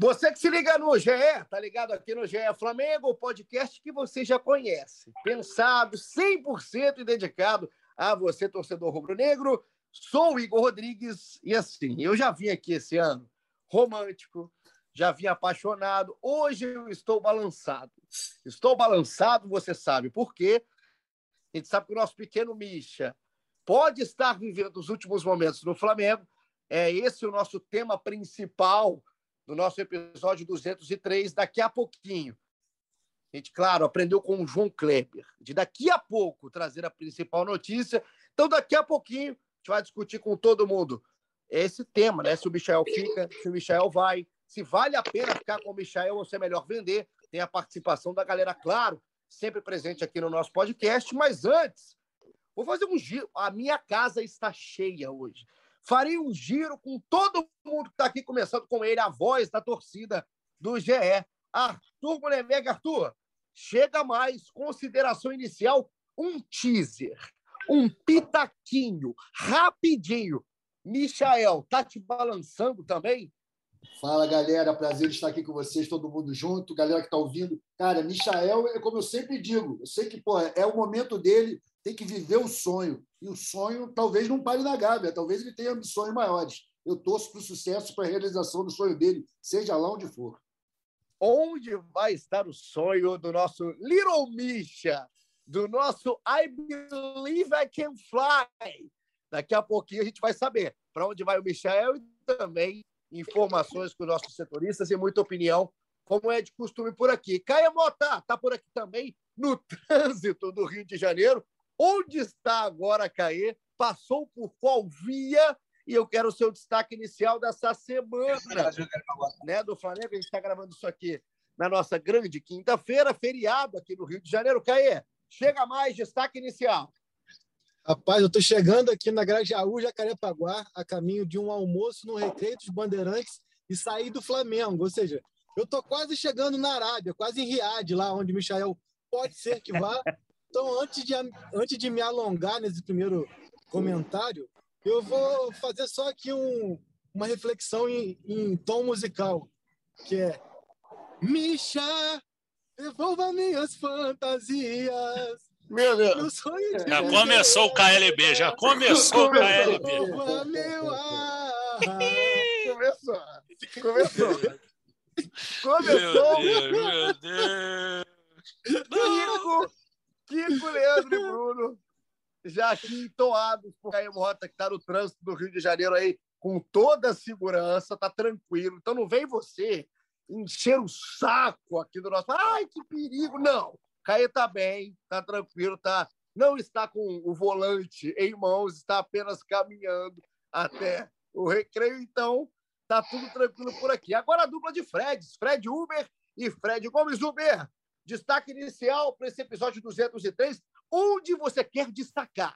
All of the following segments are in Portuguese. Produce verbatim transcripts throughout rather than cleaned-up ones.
Você que se liga no G E, tá ligado aqui no G E Flamengo, o podcast que você já conhece. Pensado cem por cento e dedicado a você, torcedor rubro-negro. Sou o Igor Rodrigues e assim, eu já vim aqui esse ano romântico, já vim apaixonado. Hoje eu estou balançado. Estou balançado, você sabe por quê? A gente sabe que o nosso pequeno Misha pode estar vivendo os últimos momentos no Flamengo. É esse o nosso tema principal do nosso episódio duzentos e três, daqui a pouquinho. A gente, claro, aprendeu com o João Kleber, de daqui a pouco trazer a principal notícia. Então, daqui a pouquinho, a gente vai discutir com todo mundo esse tema, né? Se o Michael fica, se o Michael vai, se vale a pena ficar com o Michael ou se é melhor vender. Tem a participação da galera, claro, sempre presente aqui no nosso podcast. Mas antes, vou fazer um giro. A minha casa está cheia hoje. Farei um giro com todo mundo que está aqui, começando com ele, a voz da torcida do G E. Arthur Mullenberg. Arthur, chega mais, consideração inicial, um teaser, um pitaquinho, rapidinho. Michael, tá te balançando também? Fala, galera, prazer estar aqui com vocês, todo mundo junto, galera que está ouvindo. Cara, Michael, é como eu sempre digo, eu sei que pô, é o momento dele, tem que viver o sonho. E o sonho talvez não pare na Gávea, talvez ele tenha ambições maiores. Eu torço para o sucesso, para a realização do sonho dele, seja lá onde for. Onde vai estar o sonho do nosso Little Misha, do nosso I Believe I Can Fly? Daqui a pouquinho a gente vai saber para onde vai o Michael e também informações com os nossos setoristas e muita opinião, como é de costume por aqui. Caia Mota está por aqui também, no trânsito do Rio de Janeiro. Onde está agora, Caê? Passou por qual via? E eu quero o seu destaque inicial dessa semana, né, do Flamengo. A gente está gravando isso aqui na nossa grande quinta-feira, feriado aqui no Rio de Janeiro. Caê, chega mais, destaque inicial. Rapaz, eu estou chegando aqui na Grajaú, Jacarepaguá, a caminho de um almoço no Recreio dos Bandeirantes e sair do Flamengo. Ou seja, eu estou quase chegando na Arábia, quase em Riad, lá onde o Michael pode ser que vá. Então, antes de, antes de me alongar nesse primeiro comentário, eu vou fazer só aqui um, uma reflexão em, em tom musical, que é Misha, devolva minhas fantasias. Meu Deus. Já começou o K L B, já começou o K L B. Começou. Começou. Começou. Meu Deus, meu Deus. Kiko, Kiko, Leandro e Bruno, já aqui entoados por Caio Mota, que está no trânsito do Rio de Janeiro aí, com toda a segurança, tá tranquilo. Então não vem você encher o saco aqui do nosso... Ai, que perigo! Não! Caio está bem, está tranquilo, tá... não está com o volante em mãos, está apenas caminhando até o recreio, então tá tudo tranquilo por aqui. Agora a dupla de Freds, Fred Uber e Fred Gomes. Uber, destaque inicial para esse episódio duzentos e três, onde você quer destacar?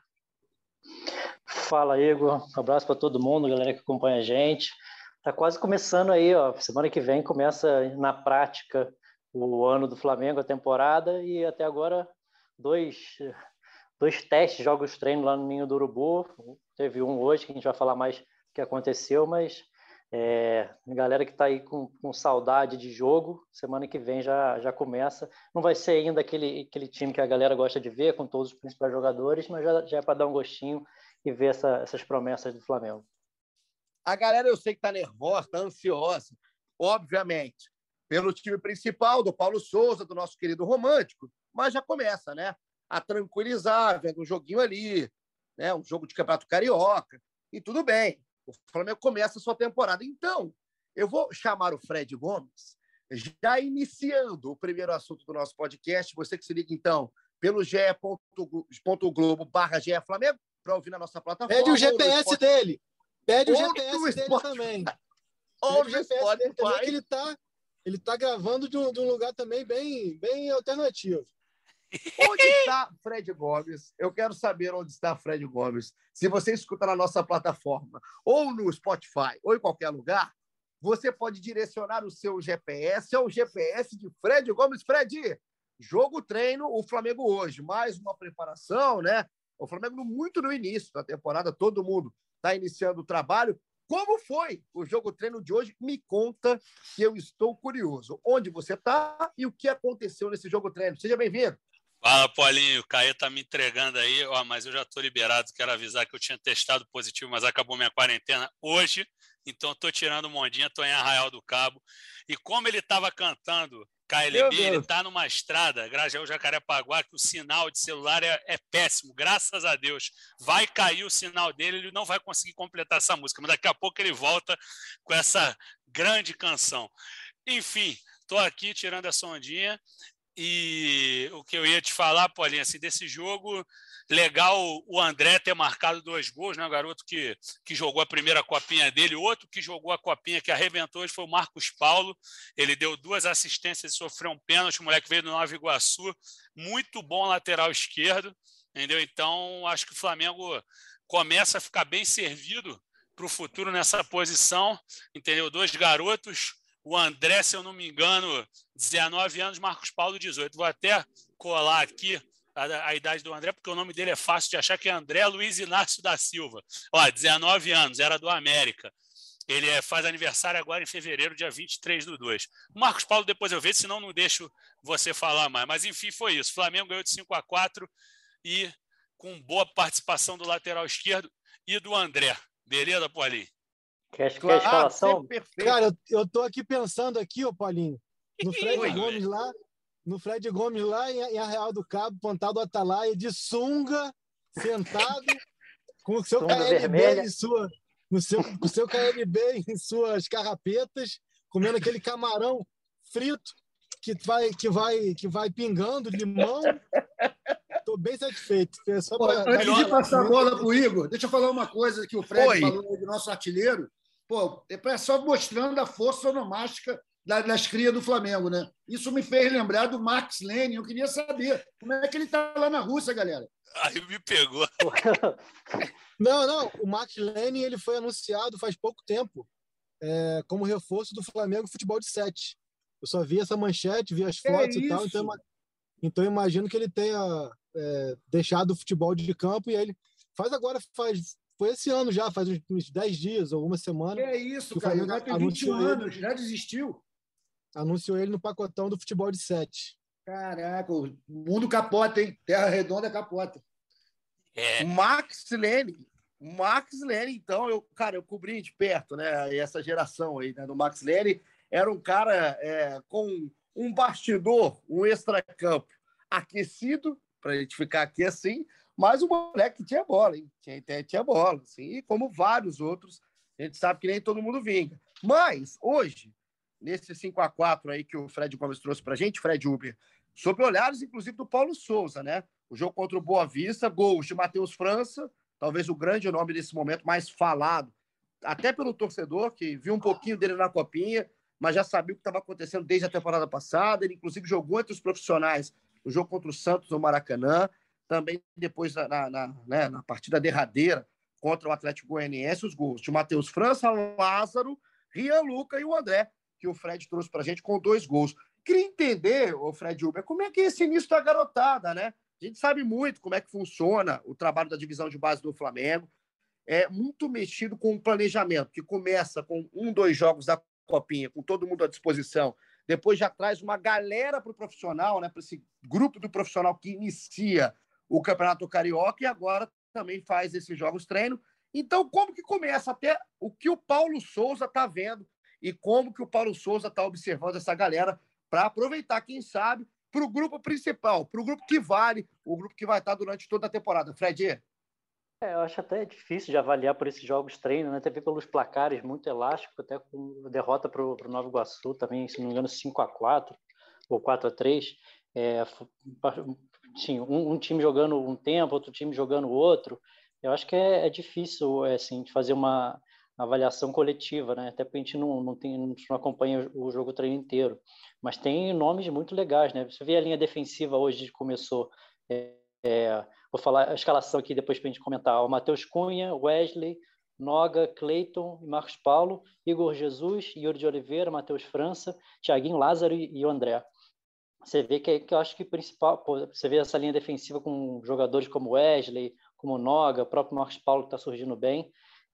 Fala, Igor. Um abraço para todo mundo, galera que acompanha a gente. Tá quase começando aí, ó. Semana que vem começa na prática o ano do Flamengo, a temporada, e até agora dois, dois testes, jogos treino lá no Ninho do Urubu. Teve um hoje, que a gente vai falar mais o que aconteceu, mas é, galera que está aí com, com saudade de jogo, semana que vem já, já começa. Não vai ser ainda aquele, aquele time que a galera gosta de ver, com todos os principais jogadores, mas já, já é para dar um gostinho e ver essa, essas promessas do Flamengo. A galera, eu sei que está nervosa, está ansiosa, obviamente, pelo time principal, do Paulo Souza, do nosso querido romântico, mas já começa, né, a tranquilizar, vendo um joguinho ali, né, um jogo de Campeonato Carioca, e tudo bem. O Flamengo começa a sua temporada. Então, eu vou chamar o Fred Gomes, já iniciando o primeiro assunto do nosso podcast. Você que se liga, então, pelo ge ponto globo barra G E Flamengo, para ouvir na nossa plataforma. Pede o G P S dele. Pede o G P S dele Spotify. também. Ou Pede o G P S dele também, que ele está ele tá gravando de um, de um lugar também bem, bem alternativo. Onde está Fred Gomes? Eu quero saber onde está Fred Gomes. Se você escuta na nossa plataforma, ou no Spotify, ou em qualquer lugar, você pode direcionar o seu G P S ao G P S de Fred Gomes. Fred, jogo treino, o Flamengo hoje. Mais uma preparação, né? O Flamengo muito no início da temporada, todo mundo está iniciando o trabalho. como foi o jogo treino de hoje? Me conta, que eu estou curioso. Onde você está e o que aconteceu nesse jogo treino? Seja bem-vindo. Fala, Paulinho. O Caê tá me entregando aí, ó, mas eu já estou liberado. Quero avisar que eu tinha testado positivo, mas acabou minha quarentena hoje. Então, estou tirando o Mondinha, estou em Arraial do Cabo. E como ele estava cantando K L B, ele está numa estrada, Grajaú, Jacarepaguá, que o sinal de celular é, é péssimo, graças a Deus. Vai cair o sinal dele, ele não vai conseguir completar essa música, mas daqui a pouco ele volta com essa grande canção. Enfim, estou aqui tirando essa ondinha. E o que eu ia te falar, Paulinho, assim, desse jogo, legal o André ter marcado dois gols, né? O garoto que, que jogou a primeira copinha dele, outro que jogou a copinha que arrebentou hoje foi o Marcos Paulo. Ele deu duas assistências e sofreu um pênalti. O moleque veio do Nova Iguaçu, muito bom lateral esquerdo, entendeu? Então, acho que o Flamengo começa a ficar bem servido para o futuro nessa posição, entendeu? Dois garotos. O André, se eu não me engano, dezenove anos, Marcos Paulo, dezoito. Vou até colar aqui a, a idade do André, porque o nome dele é fácil de achar, que é André Luiz Inácio da Silva. Ó, dezenove anos, era do América. Ele é, faz aniversário agora em fevereiro, dia vinte e três do dois. O Marcos Paulo, depois eu vejo, senão não deixo você falar mais. Mas, enfim, foi isso. O Flamengo ganhou de cinco a quatro e com boa participação do lateral esquerdo e do André. Beleza, Paulinho? Quer, claro, quer escalação? Cara, eu, eu tô aqui pensando aqui, ô Paulinho, no Fred Oi, Gomes velho. lá, no Fred Gomes lá em, em Arraial do Cabo, Pontal Atalaia, de sunga, sentado, com o seu sunga K L B vermelha. em sua, no seu, com o seu K L B em suas carrapetas, comendo aquele camarão frito que vai, que vai, que vai pingando limão. Estou bem satisfeito. É só Pô, pra, antes de passar a bola para o Igor, deixa eu falar uma coisa que o Fred Oi. falou do nosso artilheiro. Pô, é só mostrando a força onomástica das crias do Flamengo, né? Isso me fez lembrar do Max Lenin. Eu queria saber como é que ele está lá na Rússia, galera. Aí me pegou. Não, não. O Max Lenin ele foi anunciado faz pouco tempo é, como reforço do Flamengo Futebol de Sete. Eu só vi essa manchete, vi as fotos é e tal. Então, então eu imagino que ele tenha é, deixado o futebol de campo e aí ele faz agora, faz foi esse ano já, faz uns dez dias, alguma semana. É isso, cara. Já tem vinte e um anos, já desistiu. Anunciou ele no pacotão do futebol de sete. Caraca, o mundo capota, hein? Terra redonda capota. É. Max Lenin. Max Lenin, então, eu, cara, eu cobri de perto, né? Essa geração aí, né? Do Max Lenin. Era um cara é, com um bastidor, um extracampo aquecido, para a gente ficar aqui assim. Mas o moleque tinha bola, hein? Tinha, tinha bola, assim, e como vários outros, a gente sabe que nem todo mundo vinga. Mas, hoje, nesse cinco a quatro aí que o Fred Gomes trouxe pra gente, Fred Uber, sob olhares, inclusive, do Paulo Souza, né? O jogo contra o Boa Vista, gols de Matheus França, talvez o grande nome desse momento, mais falado, até pelo torcedor, que viu um pouquinho dele na copinha, mas já sabia o que estava acontecendo desde a temporada passada. Ele, inclusive, jogou entre os profissionais no jogo contra o Santos no Maracanã. Também depois, na, na, né, na partida derradeira contra o Atlético Goianiense, os gols de Matheus França, Lázaro, Rian Luca e o André, que o Fred trouxe para a gente com dois gols. Queria entender, o Fred Uber, como é que é esse início da garotada, né? A gente sabe muito como é que funciona o trabalho da divisão de base do Flamengo. É muito mexido com o planejamento, que começa com um, dois jogos da Copinha, com todo mundo à disposição. Depois já traz uma galera para o profissional, né, para esse grupo do profissional que inicia o Campeonato Carioca e agora também faz esses jogos treino. Então, como que começa até o que o Paulo Souza está vendo e como que o Paulo Souza está observando essa galera para aproveitar, quem sabe, para o grupo principal, para o grupo que vale, o grupo que vai estar durante toda a temporada. Fred? É, eu acho até difícil de avaliar por esses jogos treino, né? Até pelos placares muito elásticos, até com derrota para o Nova Iguaçu também, se não me engano, cinco a quatro ou quatro a três. É, sim, um, um time jogando um tempo, outro time jogando outro. Eu acho que é, é difícil é, assim, de fazer uma avaliação coletiva, né? Até porque a gente não, não, tem, não acompanha o jogo treino inteiro. Mas tem nomes muito legais, né? Você vê a linha defensiva hoje que começou. É, é, vou falar a escalação aqui depois para a gente comentar. O Matheus Cunha, Wesley, Noga, Cleiton e Marcos Paulo, Igor Jesus, Yuri de Oliveira, Matheus França, Thiaguinho Lázaro e, e o André. Você vê que, que eu acho que o principal, pô, você vê essa linha defensiva com jogadores como Wesley, como Noga, o próprio Marcos Paulo que está surgindo bem.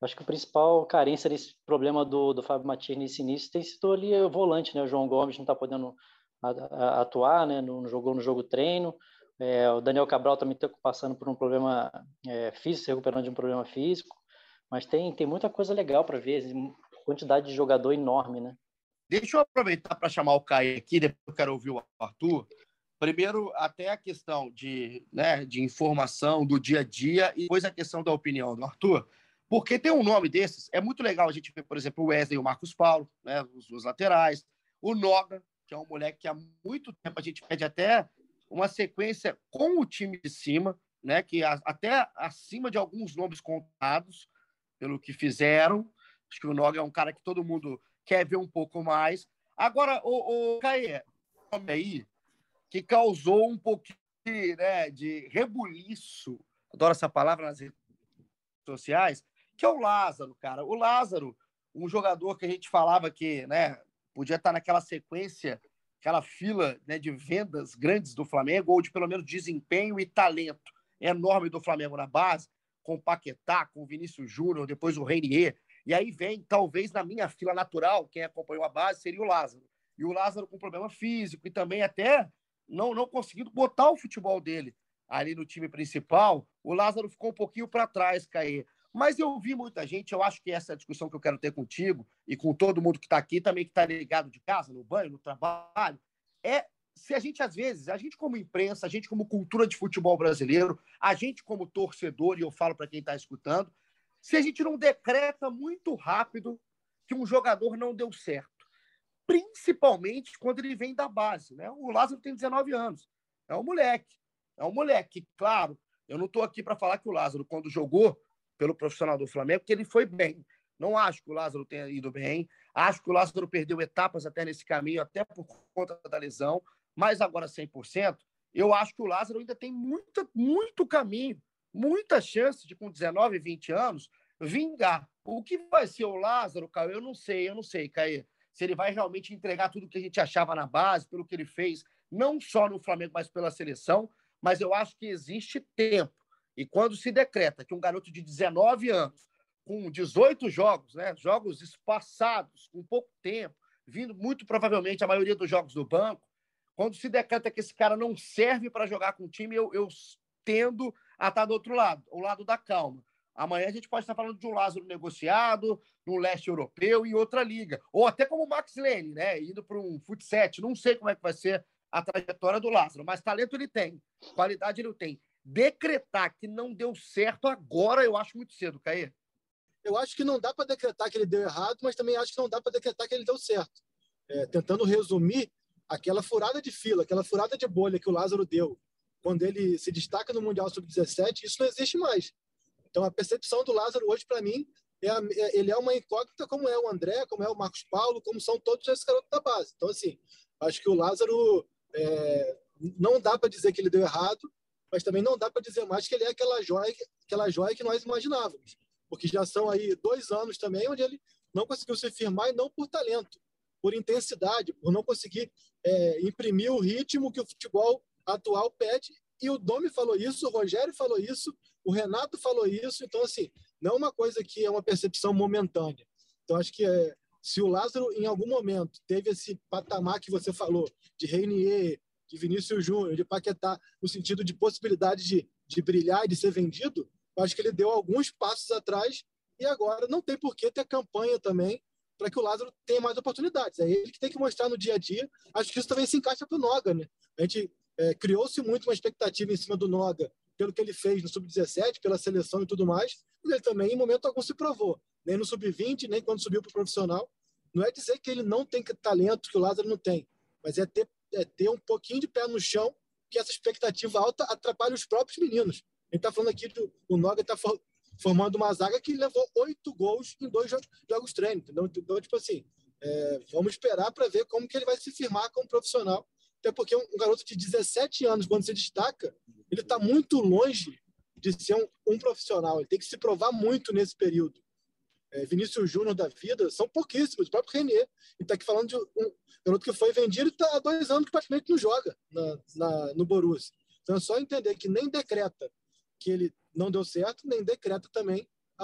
Acho que a principal carência desse problema do, do Fábio Matias nesse início tem sido ali o volante, né? O João Gomes não está podendo a, a, atuar, né? Não jogou no jogo treino. É, o Daniel Cabral também está passando por um problema é, físico, se recuperando de um problema físico. Mas tem, tem muita coisa legal para ver, quantidade de jogador enorme, né? Deixa eu aproveitar para chamar o Caio aqui, depois eu quero ouvir o Arthur. Primeiro, até a questão de, né, de informação do dia a dia e depois a questão da opinião do Arthur. Porque ter um nome desses, é muito legal a gente ver, por exemplo, o Wesley e o Marcos Paulo, né, os, os laterais, o Noga, que é um moleque que há muito tempo a gente pede até uma sequência com o time de cima, né, que a, até acima de alguns nomes contados pelo que fizeram. Acho que o Noga é um cara que todo mundo quer ver um pouco mais. Agora, o, o Caê, um nome aí que causou um pouquinho, né, de rebuliço, adoro essa palavra nas redes sociais, que é o Lázaro, cara. O Lázaro, um jogador que a gente falava que, né, podia estar naquela sequência, aquela fila, né, de vendas grandes do Flamengo, ou de pelo menos desempenho e talento enorme do Flamengo na base, com o Paquetá, com o Vinícius Júnior, depois o Reinier. E aí vem, talvez, na minha fila natural, quem acompanhou a base seria o Lázaro. E o Lázaro com problema físico e também até não, não conseguindo botar o futebol dele ali no time principal. O Lázaro ficou um pouquinho para trás, Caê. Mas eu vi muita gente, eu acho que essa é a discussão que eu quero ter contigo e com todo mundo que está aqui, também que está ligado de casa, no banho, no trabalho, é se a gente, às vezes, a gente como imprensa, a gente como cultura de futebol brasileiro, a gente como torcedor, e eu falo para quem está escutando, se a gente não decreta muito rápido que um jogador não deu certo, principalmente quando ele vem da base, né? O Lázaro tem dezenove anos, é um moleque, é um moleque, claro, eu não estou aqui para falar que o Lázaro, quando jogou pelo profissional do Flamengo, que ele foi bem. Não acho que o Lázaro tenha ido bem. Acho que o Lázaro perdeu etapas até nesse caminho, até por conta da lesão. Mas agora cem por cento, eu acho que o Lázaro ainda tem muita, muito caminho, muita chance de, com dezenove, vinte anos, vingar. O que vai ser o Lázaro, Caio? Eu não sei, eu não sei, Caio. Se ele vai realmente entregar tudo que a gente achava na base, pelo que ele fez, não só no Flamengo, mas pela seleção. Mas eu acho que existe tempo. E quando se decreta que um garoto de dezenove anos, com dezoito jogos, né, jogos espaçados, com pouco tempo, vindo muito provavelmente a maioria dos jogos do banco, quando se decreta que esse cara não serve para jogar com o time, eu, eu tendo a estar do outro lado, o lado da calma. Amanhã a gente pode estar falando de um Lázaro negociado, no leste europeu, em outra liga. Ou até como o Max Lane, né, indo para um futsal. Não sei como é que vai ser a trajetória do Lázaro, mas talento ele tem, qualidade ele tem. Decretar que não deu certo agora, eu acho muito cedo, Caê. Eu acho que não dá para decretar que ele deu errado, mas também acho que não dá para decretar que ele deu certo. É, tentando resumir, aquela furada de fila, aquela furada de bolha que o Lázaro deu, quando ele se destaca no Mundial sub dezessete, isso não existe mais. Então, a percepção do Lázaro hoje, para mim, é, a, é ele é uma incógnita, como é o André, como é o Marcos Paulo, como são todos esses garotos da base. Então, assim, acho que o Lázaro, é, não dá para dizer que ele deu errado, mas também não dá para dizer mais que ele é aquela joia, aquela joia que nós imaginávamos. Porque já são aí dois anos também onde ele não conseguiu se firmar, e não por talento, por intensidade, por não conseguir é, imprimir o ritmo que o futebol atual pede. E o Domi falou isso, o Rogério falou isso, o Renato falou isso. Então, assim, não é uma coisa que é uma percepção momentânea. Então, acho que é, se o Lázaro, em algum momento, teve esse patamar que você falou, de Reinier, de Vinícius Júnior, de Paquetá, no sentido de possibilidade de, de brilhar e de ser vendido, eu acho que ele deu alguns passos atrás e agora não tem por que ter campanha também para que o Lázaro tenha mais oportunidades. É ele que tem que mostrar no dia a dia. Acho que isso também se encaixa para o Noga, né? A gente é, criou-se muito uma expectativa em cima do Noga pelo que ele fez no sub dezessete, pela seleção e tudo mais, mas ele também, em momento algum, se provou. Nem no sub vinte, nem quando subiu para o profissional. Não é dizer que ele não tem talento que o Lázaro não tem, mas é ter, é ter um pouquinho de pé no chão, que essa expectativa alta atrapalha os próprios meninos. A gente está falando aqui do o Noga está for, formando uma zaga que levou oito gols em dois jogos, jogos treino. Entendeu? Então, tipo assim, é, vamos esperar para ver como que ele vai se firmar como profissional. Até porque um, um garoto de dezessete anos, quando se destaca, ele está muito longe de ser um, um profissional. Ele tem que se provar muito nesse período. É, Vinícius Júnior da vida são pouquíssimos. O próprio Reinier. Ele está aqui falando de um garoto que foi vendido e está há dois anos que praticamente não joga na, na, no Borussia. Então é só entender que nem decreta que ele não deu certo, nem decreta também, ah,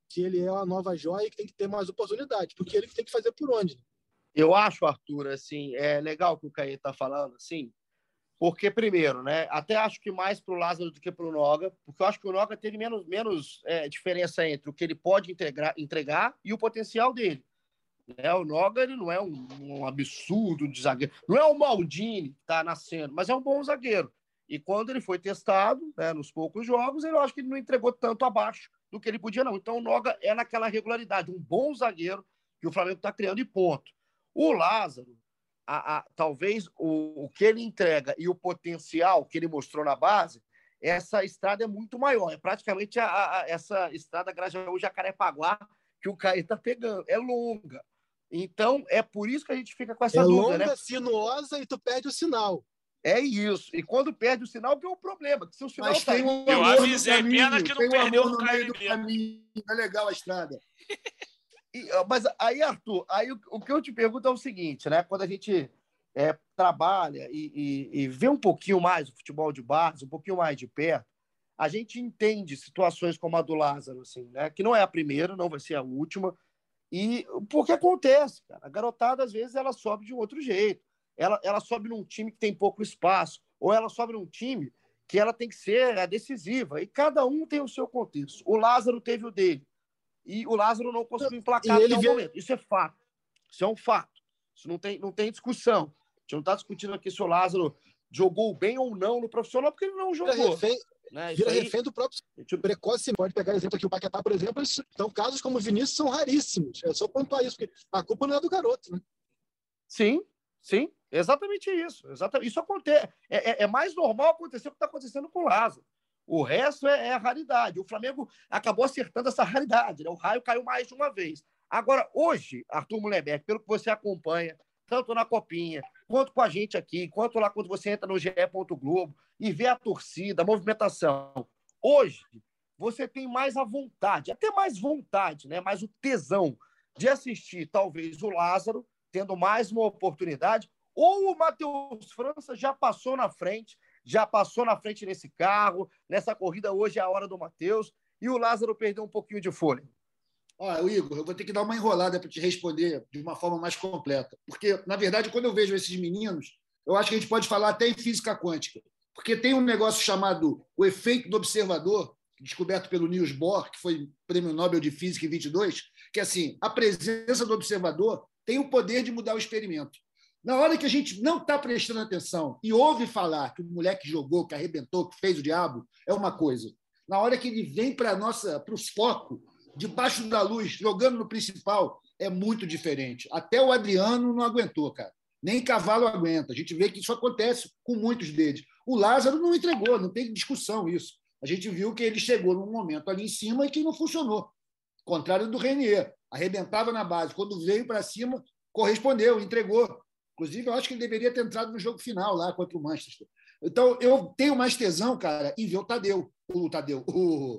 que ele é a nova joia e que tem que ter mais oportunidade, porque ele tem que fazer por onde. Eu acho, Arthur, assim, é legal o que o Caê está falando, assim, porque, primeiro, né, até acho que mais para o Lázaro do que para o Noga, porque eu acho que o Noga teve menos, menos é, diferença entre o que ele pode integrar, entregar e o potencial dele. Né? O Noga ele não é um, um absurdo de zagueiro, não é o Maldini que está nascendo, mas é um bom zagueiro. E quando ele foi testado, né, nos poucos jogos, eu acho que ele não entregou tanto abaixo do que ele podia, não. Então o Noga é naquela regularidade, um bom zagueiro que o Flamengo está criando e ponto. O Lázaro, a, a, talvez o, o que ele entrega e o potencial que ele mostrou na base, essa estrada é muito maior. É praticamente a, a, essa estrada Grajaú-Jacarepaguá que o Caê está pegando. É longa. Então, é por isso que a gente fica com essa é dúvida, longa, né? sinuosa e tu perde o sinal. É isso. E quando perde o sinal, que é o problema. Que se o sinal Mas tá tem um ali, Eu amor avisei, no caminho, pena que não tem um perdeu amor no no meio do Caio caminho. É legal a estrada. E, mas aí, Arthur, aí o, o que eu te pergunto é o seguinte, né? Quando a gente é, trabalha e, e, e vê um pouquinho mais o futebol de base, um pouquinho mais de perto, a gente entende situações como a do Lázaro, assim, né? Que não é a primeira, não vai ser a última. E porque acontece, cara. A garotada, às vezes, ela sobe de um outro jeito. Ela, ela sobe num time que tem pouco espaço, ou ela sobe num time que ela tem que ser decisiva. E cada um tem o seu contexto. O Lázaro teve o dele. E o Lázaro não conseguiu emplacar E ele até o vê... momento. Isso é fato. Isso é um fato. Isso não tem, não tem discussão. A gente não está discutindo aqui se o Lázaro jogou bem ou não no profissional, porque ele não jogou. Vira refém, né? vira aí... refém do próprio gente... precoce. Pode pegar exemplo aqui, o Paquetá, por exemplo. Então, casos como o Vinícius são raríssimos. É só pontuar isso, porque a culpa não é do garoto, né? Sim, sim. Exatamente isso. Exatamente. Isso acontece. É, é, é mais normal acontecer o que está acontecendo com o Lázaro. O resto é, é a raridade. O Flamengo acabou acertando essa raridade. Né? O raio caiu mais de uma vez. Agora, hoje, Arthur Mullenberg, pelo que você acompanha, tanto na Copinha, quanto com a gente aqui, quanto lá quando você entra no G E. Globo e vê a torcida, a movimentação. Hoje, você tem mais a vontade, até mais vontade, né? mais o tesão de assistir, talvez, o Lázaro, tendo mais uma oportunidade, ou o Matheus França já passou na frente, já passou na frente nesse carro, nessa corrida hoje é a hora do Matheus, e o Lázaro perdeu um pouquinho de fôlego. Olha, Igor, eu vou ter que dar uma enrolada para te responder de uma forma mais completa. Porque, na verdade, quando eu vejo esses meninos, eu acho que a gente pode falar até em física quântica. Porque tem um negócio chamado o efeito do observador, descoberto pelo Niels Bohr, que foi prêmio Nobel de Física em vinte e dois, que é assim, a presença do observador tem o poder de mudar o experimento. Na hora que a gente não está prestando atenção e ouve falar que o moleque jogou, que arrebentou, que fez o diabo, é uma coisa. Na hora que ele vem para os focos, debaixo da luz, jogando no principal, é muito diferente. Até o Adriano não aguentou, cara. Nem cavalo aguenta. A gente vê que isso acontece com muitos deles. O Lázaro não entregou, não tem discussão isso. A gente viu que ele chegou num momento ali em cima e que não funcionou. Contrário do Renier. Arrebentava na base. Quando veio para cima, correspondeu, entregou. Inclusive, eu acho que ele deveria ter entrado no jogo final lá contra o Manchester. Então, eu tenho mais tesão, cara, em ver o Tadeu. O Tadeu, o,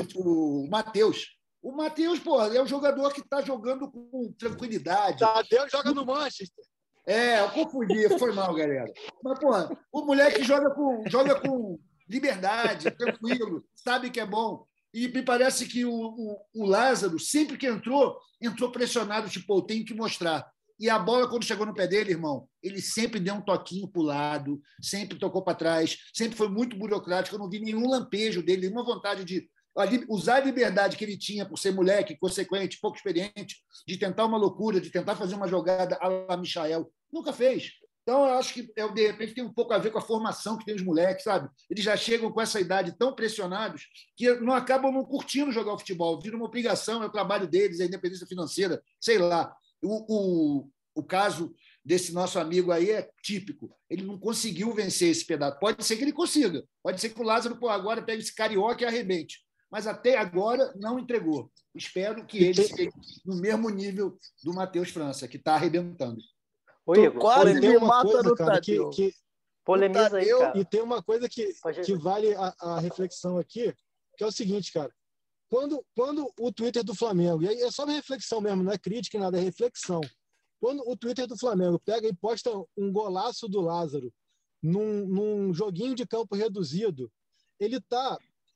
o, o Matheus. O Matheus, pô, é um jogador que está jogando com tranquilidade. Tadeu joga no Manchester. É, eu confundi, foi mal, galera. Mas, pô, o moleque joga com, joga com liberdade, tranquilo, sabe que é bom. E me parece que o, o, o Lázaro, sempre que entrou, entrou pressionado, tipo, eu tenho que mostrar. E a bola, quando chegou no pé dele, irmão, ele sempre deu um toquinho para o lado, sempre tocou para trás, sempre foi muito burocrático. Eu não vi nenhum lampejo dele, nenhuma vontade de usar a liberdade que ele tinha por ser moleque, consequente, pouco experiente, de tentar uma loucura, de tentar fazer uma jogada à la Michael. Nunca fez. Então, eu acho que, de repente, tem um pouco a ver com a formação que tem os moleques, sabe? Eles já chegam com essa idade tão pressionados que não acabam não curtindo jogar o futebol. Vira uma obrigação, é o trabalho deles, é a independência financeira, sei lá. O, o, o caso desse nosso amigo aí é típico. Ele não conseguiu vencer esse pedaço. Pode ser que ele consiga. Pode ser que o Lázaro, pô, agora pegue esse carioca e arrebente. Mas até agora não entregou. Espero que ele esteja no mesmo nível do Matheus França, que está arrebentando. Ô, Igor, quase tem me uma mata coisa, no cara, que, Tadeu. que polemiza aí, cara. E tem uma coisa que, que vale a, a reflexão aqui, que é o seguinte, cara. Quando, quando o Twitter do Flamengo, e aí é só uma reflexão mesmo, não é crítica, nada, é reflexão. Quando o Twitter do Flamengo pega e posta um golaço do Lázaro num, num joguinho de campo reduzido, ele está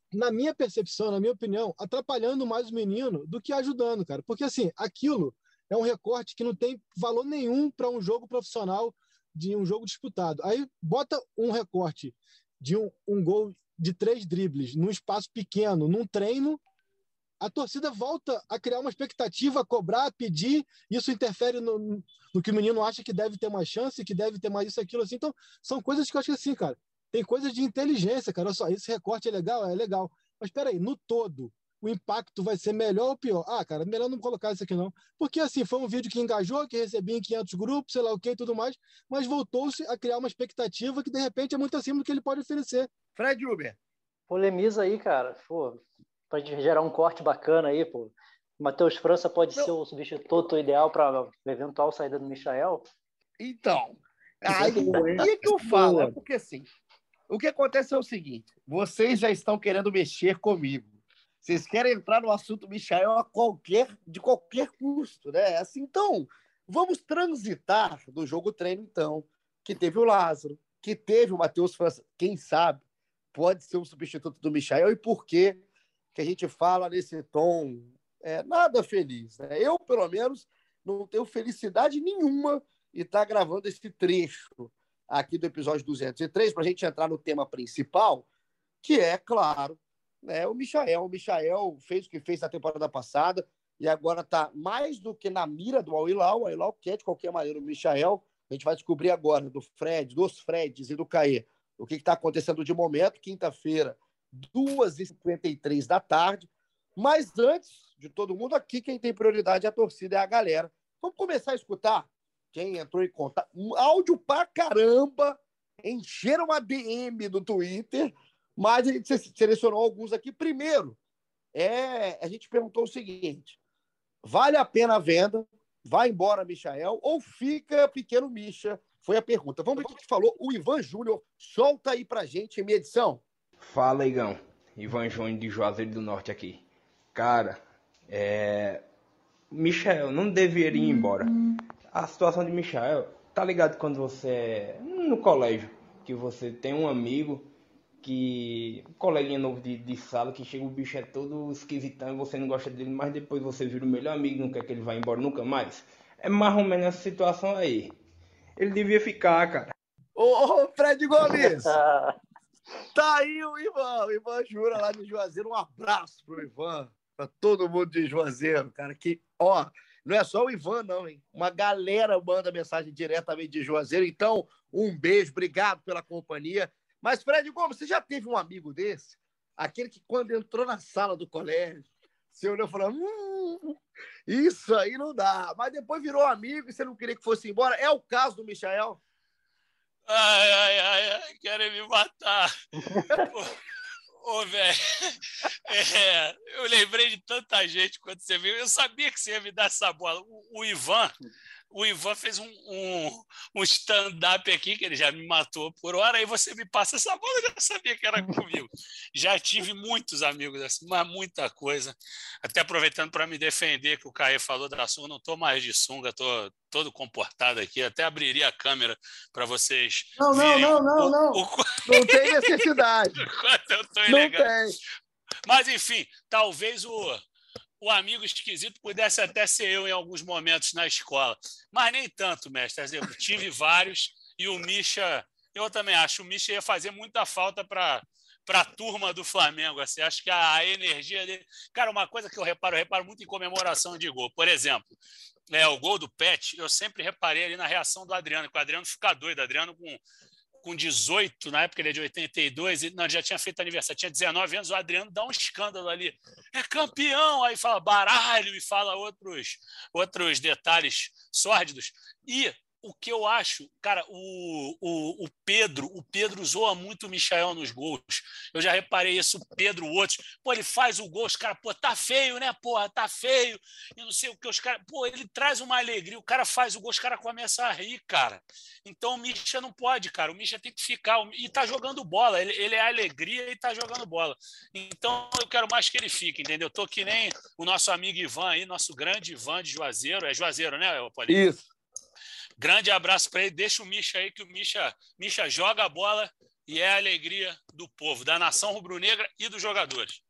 na minha percepção, na minha opinião, atrapalhando mais o menino do que ajudando, cara. Porque, assim, aquilo é um recorte que não tem valor nenhum para um jogo profissional, de um jogo disputado. Aí bota um recorte de um, um gol de três dribles num espaço pequeno, num treino, a torcida volta a criar uma expectativa, a cobrar, a pedir, isso interfere no, no que o menino acha que deve ter mais chance, que deve ter mais isso, aquilo, assim. Então, são coisas que eu acho que, assim, cara, tem coisas de inteligência, cara. Olha só, esse recorte é legal? É legal. Mas, espera aí, no todo, o impacto vai ser melhor ou pior? Ah, cara, melhor não colocar isso aqui, não. Porque, assim, foi um vídeo que engajou, que recebia em quinhentos grupos, sei lá o que e tudo mais, mas voltou-se a criar uma expectativa que, de repente, é muito acima do que ele pode oferecer. Fred Uber. Polemiza aí, cara. Pô, pode gerar um corte bacana aí, pô. Matheus França pode não. ser o substituto ideal para a eventual saída do Michael? Então, aí o que eu falo? É porque, assim, o que acontece é o seguinte, vocês já estão querendo mexer comigo. Vocês querem entrar no assunto Michael a qualquer, de qualquer custo, né? Assim, então, vamos transitar do jogo treino, então, que teve o Lázaro, que teve o Matheus França, quem sabe, pode ser um substituto do Michael, e por que que a gente fala nesse tom é, nada feliz, né? Eu, pelo menos, não tenho felicidade nenhuma em estar gravando esse trecho aqui do episódio duzentos e três para a gente entrar no tema principal, que é, claro, né, o Michael. O Michael fez o que fez na temporada passada e agora está mais do que na mira do Al-Hilal. O Al-Hilal quer, de qualquer maneira, o Michael. A gente vai descobrir agora do Fred, dos Freds e do Caê o que está acontecendo de momento. Quinta-feira, duas e cinquenta e três da tarde. Mas antes de todo mundo aqui, quem tem prioridade é a torcida, é a galera. Vamos começar a escutar quem entrou em contato. Um áudio pra caramba, encheram uma D M do Twitter, mas a gente selecionou alguns aqui. Primeiro, é, a gente perguntou o seguinte: vale a pena a venda? Vai embora, Michael, ou fica pequeno Misha? Foi a pergunta. Vamos ver o que falou o Ivan Júnior. Solta aí pra gente, em minha edição. Fala, Igão. Ivan Júnior de Juazeiro do Norte aqui. Cara, é... Michael não deveria ir embora. A situação de Michael, tá ligado quando você é no colégio, que você tem um amigo, que um coleguinha novo de, de sala, que chega, o bicho é todo esquisitão e você não gosta dele, mas depois você vira o melhor amigo e não quer que ele vá embora nunca mais? É mais ou menos essa situação aí. Ele devia ficar, cara. Ô, ô Fred Gomes! Tá aí o Ivan, o Ivan Jura lá de Juazeiro. Um abraço pro Ivan, pra todo mundo de Juazeiro, cara, que, ó, não é só o Ivan, não, hein? Uma galera manda mensagem diretamente de Juazeiro. Então, um beijo, obrigado pela companhia. Mas, Fred Gomes, você já teve um amigo desse? Aquele que, quando entrou na sala do colégio, você olhou e falou: hum, isso aí não dá. Mas depois virou amigo e você não queria que fosse embora. É o caso do Michael? Ai, ai, ai, ai, querem me matar. Ô, velho, é, eu lembrei de tanta gente quando você veio. Eu sabia que você ia me dar essa bola. O, o Ivan, o Ivan fez um, um, um stand-up aqui, que ele já me matou por hora, aí você me passa essa bola, eu já sabia que era comigo. Já tive muitos amigos assim, mas muita coisa. Até aproveitando para me defender, que o Caê falou da sunga, não estou mais de sunga, estou todo comportado aqui, até abriria a câmera para vocês não, verem. Não, não, o, não, o, o... Não tem necessidade. eu tô não elegante. tem. Mas, enfim, talvez o, o amigo esquisito pudesse até ser eu em alguns momentos na escola. Mas nem tanto, mestre. Eu tive vários e o Misha, eu também acho, o Misha ia fazer muita falta para para a turma do Flamengo. Assim, acho que a energia dele... Cara, uma coisa que eu reparo, eu reparo muito em comemoração de gol. Por exemplo, é, o gol do Pet, eu sempre reparei ali na reação do Adriano, que o Adriano fica doido. O Adriano com, com dezoito, na época ele é de oitenta e dois, e, não, já tinha feito aniversário, tinha dezenove anos, o Adriano dá um escândalo ali. É campeão! Aí fala baralho e fala outros, outros detalhes sórdidos. E o que eu acho, cara, o, o, o Pedro, o Pedro zoa muito o Michael nos gols. Eu já reparei isso, o Pedro, outros. Pô, ele faz o gol, os caras, pô, tá feio, né, porra, tá feio. E não sei o que, os caras, pô, ele traz uma alegria, o cara faz o gol, os caras começam a rir, cara. Então o Misha não pode, cara, o Misha tem que ficar, e tá jogando bola, ele, ele é alegria e tá jogando bola. Então eu quero mais que ele fique, entendeu? Eu tô que nem o nosso amigo Ivan aí, nosso grande Ivan de Juazeiro, é Juazeiro, né, Paulinho? Isso. Grande abraço para ele, deixa o Misha aí, que o Misha, Misha joga a bola e é a alegria do povo, da nação rubro-negra e dos jogadores.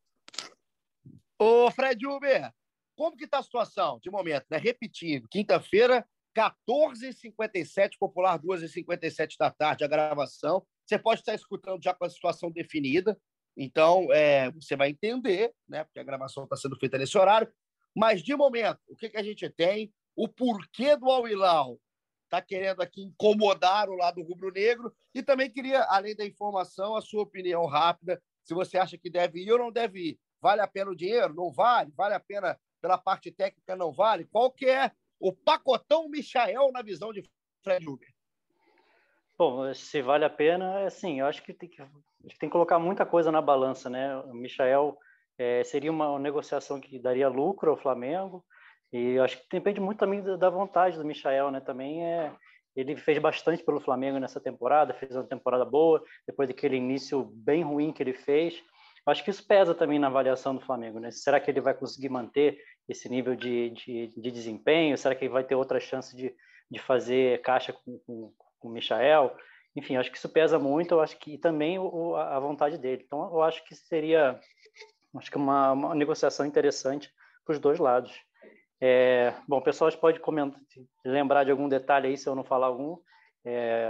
Ô, Fred Uber, como que está a situação de momento, né? Repetindo, quinta-feira, quatorze e cinquenta e sete, Popular duas e cinquenta e sete da tarde, a gravação. Você pode estar escutando já com a situação definida, então é, você vai entender, né? Porque a gravação está sendo feita nesse horário. Mas, de momento, o que, que a gente tem? O porquê do Al Hilal está querendo aqui incomodar o lado rubro-negro e também queria, além da informação, a sua opinião rápida, se você acha que deve ir ou não deve ir. Vale a pena o dinheiro? Não vale? Vale a pena pela parte técnica? Não vale? Qual que é o pacotão Michael na visão de Fred Uber? Bom, se vale a pena, assim, eu acho que tem que, tem que colocar muita coisa na balança, né? O Michael é, seria uma negociação que daria lucro ao Flamengo, e eu acho que depende muito também da vontade do Michael, né? Também é, ele fez bastante pelo Flamengo nessa temporada, fez uma temporada boa, depois daquele início bem ruim que ele fez. Acho que isso pesa também na avaliação do Flamengo, né? Será que ele vai conseguir manter esse nível de, de, de desempenho? Será que ele vai ter outra chance de, de fazer caixa com, com, com o Michael? Enfim, acho que isso pesa muito, eu acho que e também o, a vontade dele. Então, eu acho que seria acho que uma, uma negociação interessante para os dois lados. É, bom, o pessoal pode comentar, lembrar de algum detalhe aí, se eu não falar algum. É,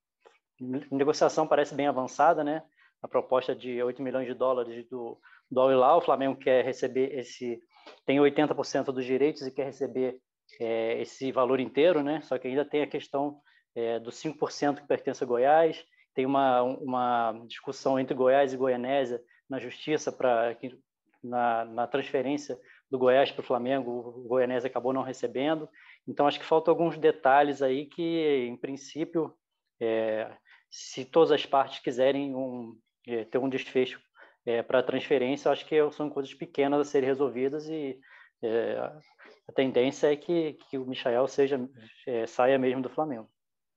a negociação parece bem avançada, né? A proposta de oito milhões de dólares do, do Al Hilal, o Flamengo quer receber esse, tem oitenta por cento dos direitos e quer receber é, esse valor inteiro, né? Só que ainda tem a questão é, dos cinco por cento que pertence a Goiás, tem uma, uma discussão entre Goiás e Goianésia na justiça para na, na transferência do Goiás para o Flamengo, o Goianésia acabou não recebendo, então acho que faltam alguns detalhes aí que, em princípio, é, se todas as partes quiserem um É, ter um desfecho é, para a transferência, acho que são coisas pequenas a serem resolvidas e é, a tendência é que, que o Michael seja, é, saia mesmo do Flamengo.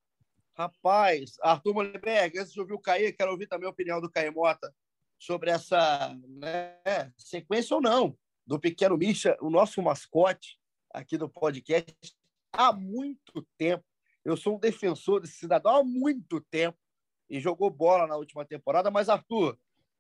Rapaz, Arthur Mullenberg, antes de ouvir o Caê, quero ouvir também a opinião do Caê Mota sobre essa, né, sequência ou não do pequeno Misha, o nosso mascote aqui do podcast, há muito tempo. Eu sou um defensor desse cidadão há muito tempo e jogou bola na última temporada. Mas, Arthur,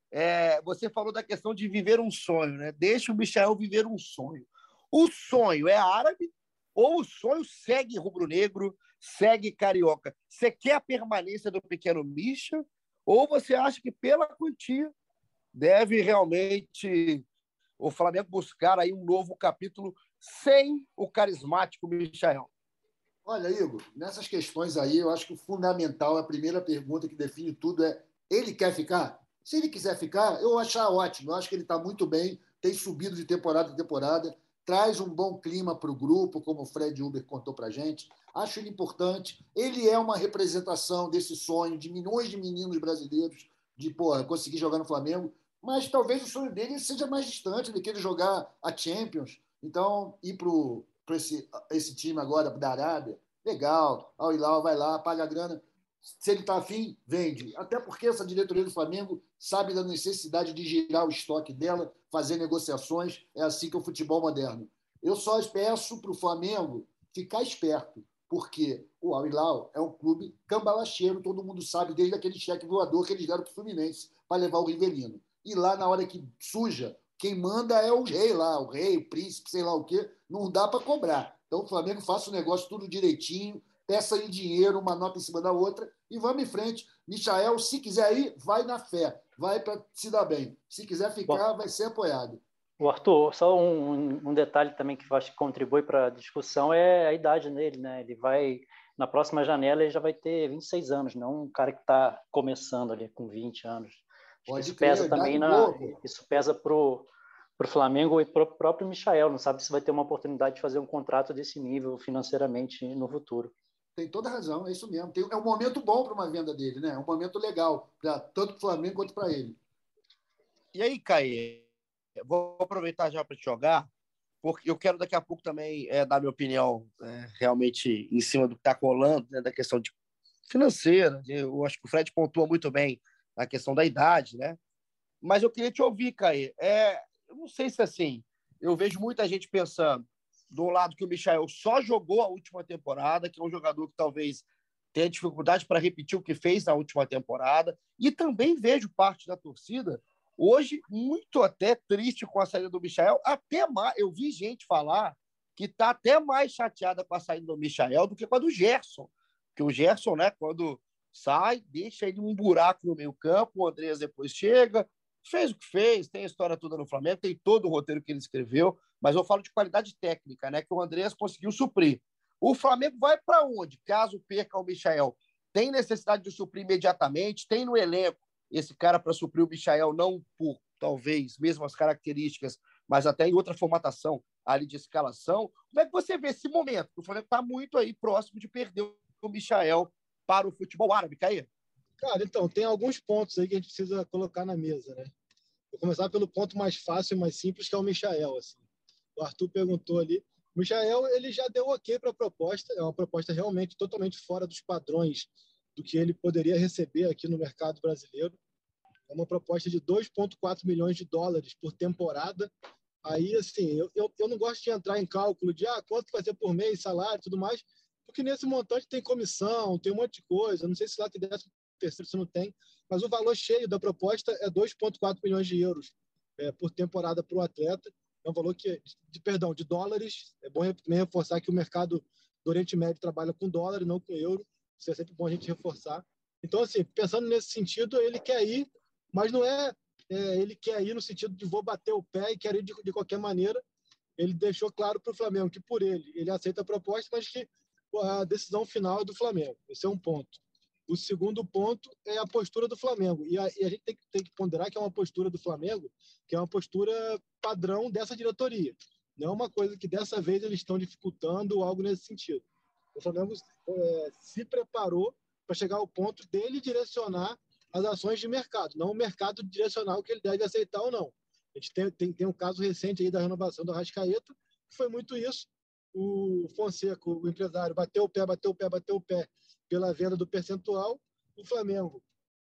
é, você falou da questão de viver um sonho, né? Deixa o Michael viver um sonho. O sonho é árabe ou o sonho segue rubro-negro, segue carioca? Você quer a permanência do pequeno Misha ou você acha que, pela quantia, deve realmente o Flamengo buscar aí um novo capítulo sem o carismático Michael? Olha, Igor, nessas questões aí, eu acho que o fundamental, a primeira pergunta que define tudo é: ele quer ficar? Se ele quiser ficar, eu achar ótimo. Eu acho que ele está muito bem, tem subido de temporada em temporada, traz um bom clima para o grupo, como o Fred Uber contou para a gente. Acho ele importante. Ele é uma representação desse sonho de milhões de meninos brasileiros de porra, conseguir jogar no Flamengo, mas talvez o sonho dele seja mais distante, ele queira jogar a Champions. Então, ir para esse, esse time agora da Arábia, legal, Al Hilal vai lá, paga a grana. Se ele está afim, vende. Até porque essa diretoria do Flamengo sabe da necessidade de girar o estoque dela, fazer negociações. É assim que é o futebol moderno. Eu só peço para o Flamengo ficar esperto, porque o Al Hilal é um clube cambalacheiro, todo mundo sabe, desde aquele cheque voador que eles deram para o Fluminense para levar o Rivelino. E lá, na hora que suja, quem manda é o rei lá, o rei, o príncipe, sei lá o quê. Não dá para cobrar. Então, o Flamengo faça o negócio tudo direitinho, peça em dinheiro, uma nota em cima da outra, e vamos em frente. Michael, se quiser ir, vai na fé, vai para se dar bem. Se quiser ficar, Bom, vai ser apoiado. O Arthur, só um, um detalhe também que eu acho que contribui para a discussão é a idade dele, né? Ele vai, na próxima janela, ele já vai ter vinte e seis anos, não um cara que está começando ali com vinte anos. Pode isso crer, pesa também na, isso pesa pro para o Flamengo e para o próprio Michael. Não sabe se vai ter uma oportunidade de fazer um contrato desse nível financeiramente no futuro. Tem toda razão, é isso mesmo. Tem, é um momento bom para uma venda dele, né? É um momento legal, pra, tanto para o Flamengo quanto para ele. E aí, Caê, vou aproveitar já para te jogar, porque eu quero daqui a pouco também é, dar minha opinião é, realmente em cima do que está rolando, né, da questão de financeira. Eu acho que o Fred pontua muito bem a questão da idade, né? Mas eu queria te ouvir, Caê. É, eu não sei se assim, eu vejo muita gente pensando do lado que o Michael só jogou a última temporada, que é um jogador que talvez tenha dificuldade para repetir o que fez na última temporada. E também vejo parte da torcida hoje muito até triste com a saída do Michael. Até mais, eu vi gente falar que está até mais chateada com a saída do Michael do que com a do Gerson. Porque o Gerson, né, quando sai, deixa ele um buraco no meio campo, o Andreas depois chega, fez o que fez, tem a história toda no Flamengo, tem todo o roteiro que ele escreveu, mas eu falo de qualidade técnica, né, que o Andreas conseguiu suprir. O Flamengo vai para onde? Caso perca o Michael, tem necessidade de suprir imediatamente, tem no elenco esse cara para suprir o Michael, não por, talvez, mesmas características, mas até em outra formatação ali de escalação. Como é que você vê esse momento? O Flamengo está muito aí próximo de perder o Michael para o futebol árabe, Caê? Cara, então, tem alguns pontos aí que a gente precisa colocar na mesa, né? Vou começar pelo ponto mais fácil e mais simples, que é o Michael. Assim. O Arthur perguntou ali. O Michael, ele já deu ok para a proposta, é uma proposta realmente totalmente fora dos padrões do que ele poderia receber aqui no mercado brasileiro. É uma proposta de dois vírgula quatro milhões de dólares por temporada. Aí, assim, eu, eu, eu não gosto de entrar em cálculo de ah, quanto vai ser por mês, salário e tudo mais, porque nesse montante tem comissão, tem um monte de coisa. Não sei se lá tem décimo terceiro, se não tem, mas o valor cheio da proposta é dois vírgula quatro milhões de euros é, por temporada para o atleta. É um valor que, de, perdão, de dólares. É bom também reforçar que o mercado do Oriente Médio trabalha com dólar e não com euro. Isso é sempre bom a gente reforçar. Então, assim, pensando nesse sentido, ele quer ir, mas não é, é ele quer ir no sentido de vou bater o pé e quer ir de, de qualquer maneira. Ele deixou claro para o Flamengo que, por ele, ele aceita a proposta, mas que a decisão final é do Flamengo. Esse é um ponto. O segundo ponto é a postura do Flamengo. E a, e a gente tem que, tem que ponderar que é uma postura do Flamengo, que é uma postura padrão dessa diretoria. Não é uma coisa que dessa vez eles estão dificultando ou algo nesse sentido. O Flamengo é, se preparou para chegar ao ponto dele direcionar as ações de mercado, não o mercado direcionar o que ele deve aceitar ou não. A gente tem, tem, tem um caso recente aí da renovação do Arrascaeta, que foi muito isso. O Fonseca, o empresário, bateu o pé, bateu o pé, bateu o pé pela venda do percentual. O Flamengo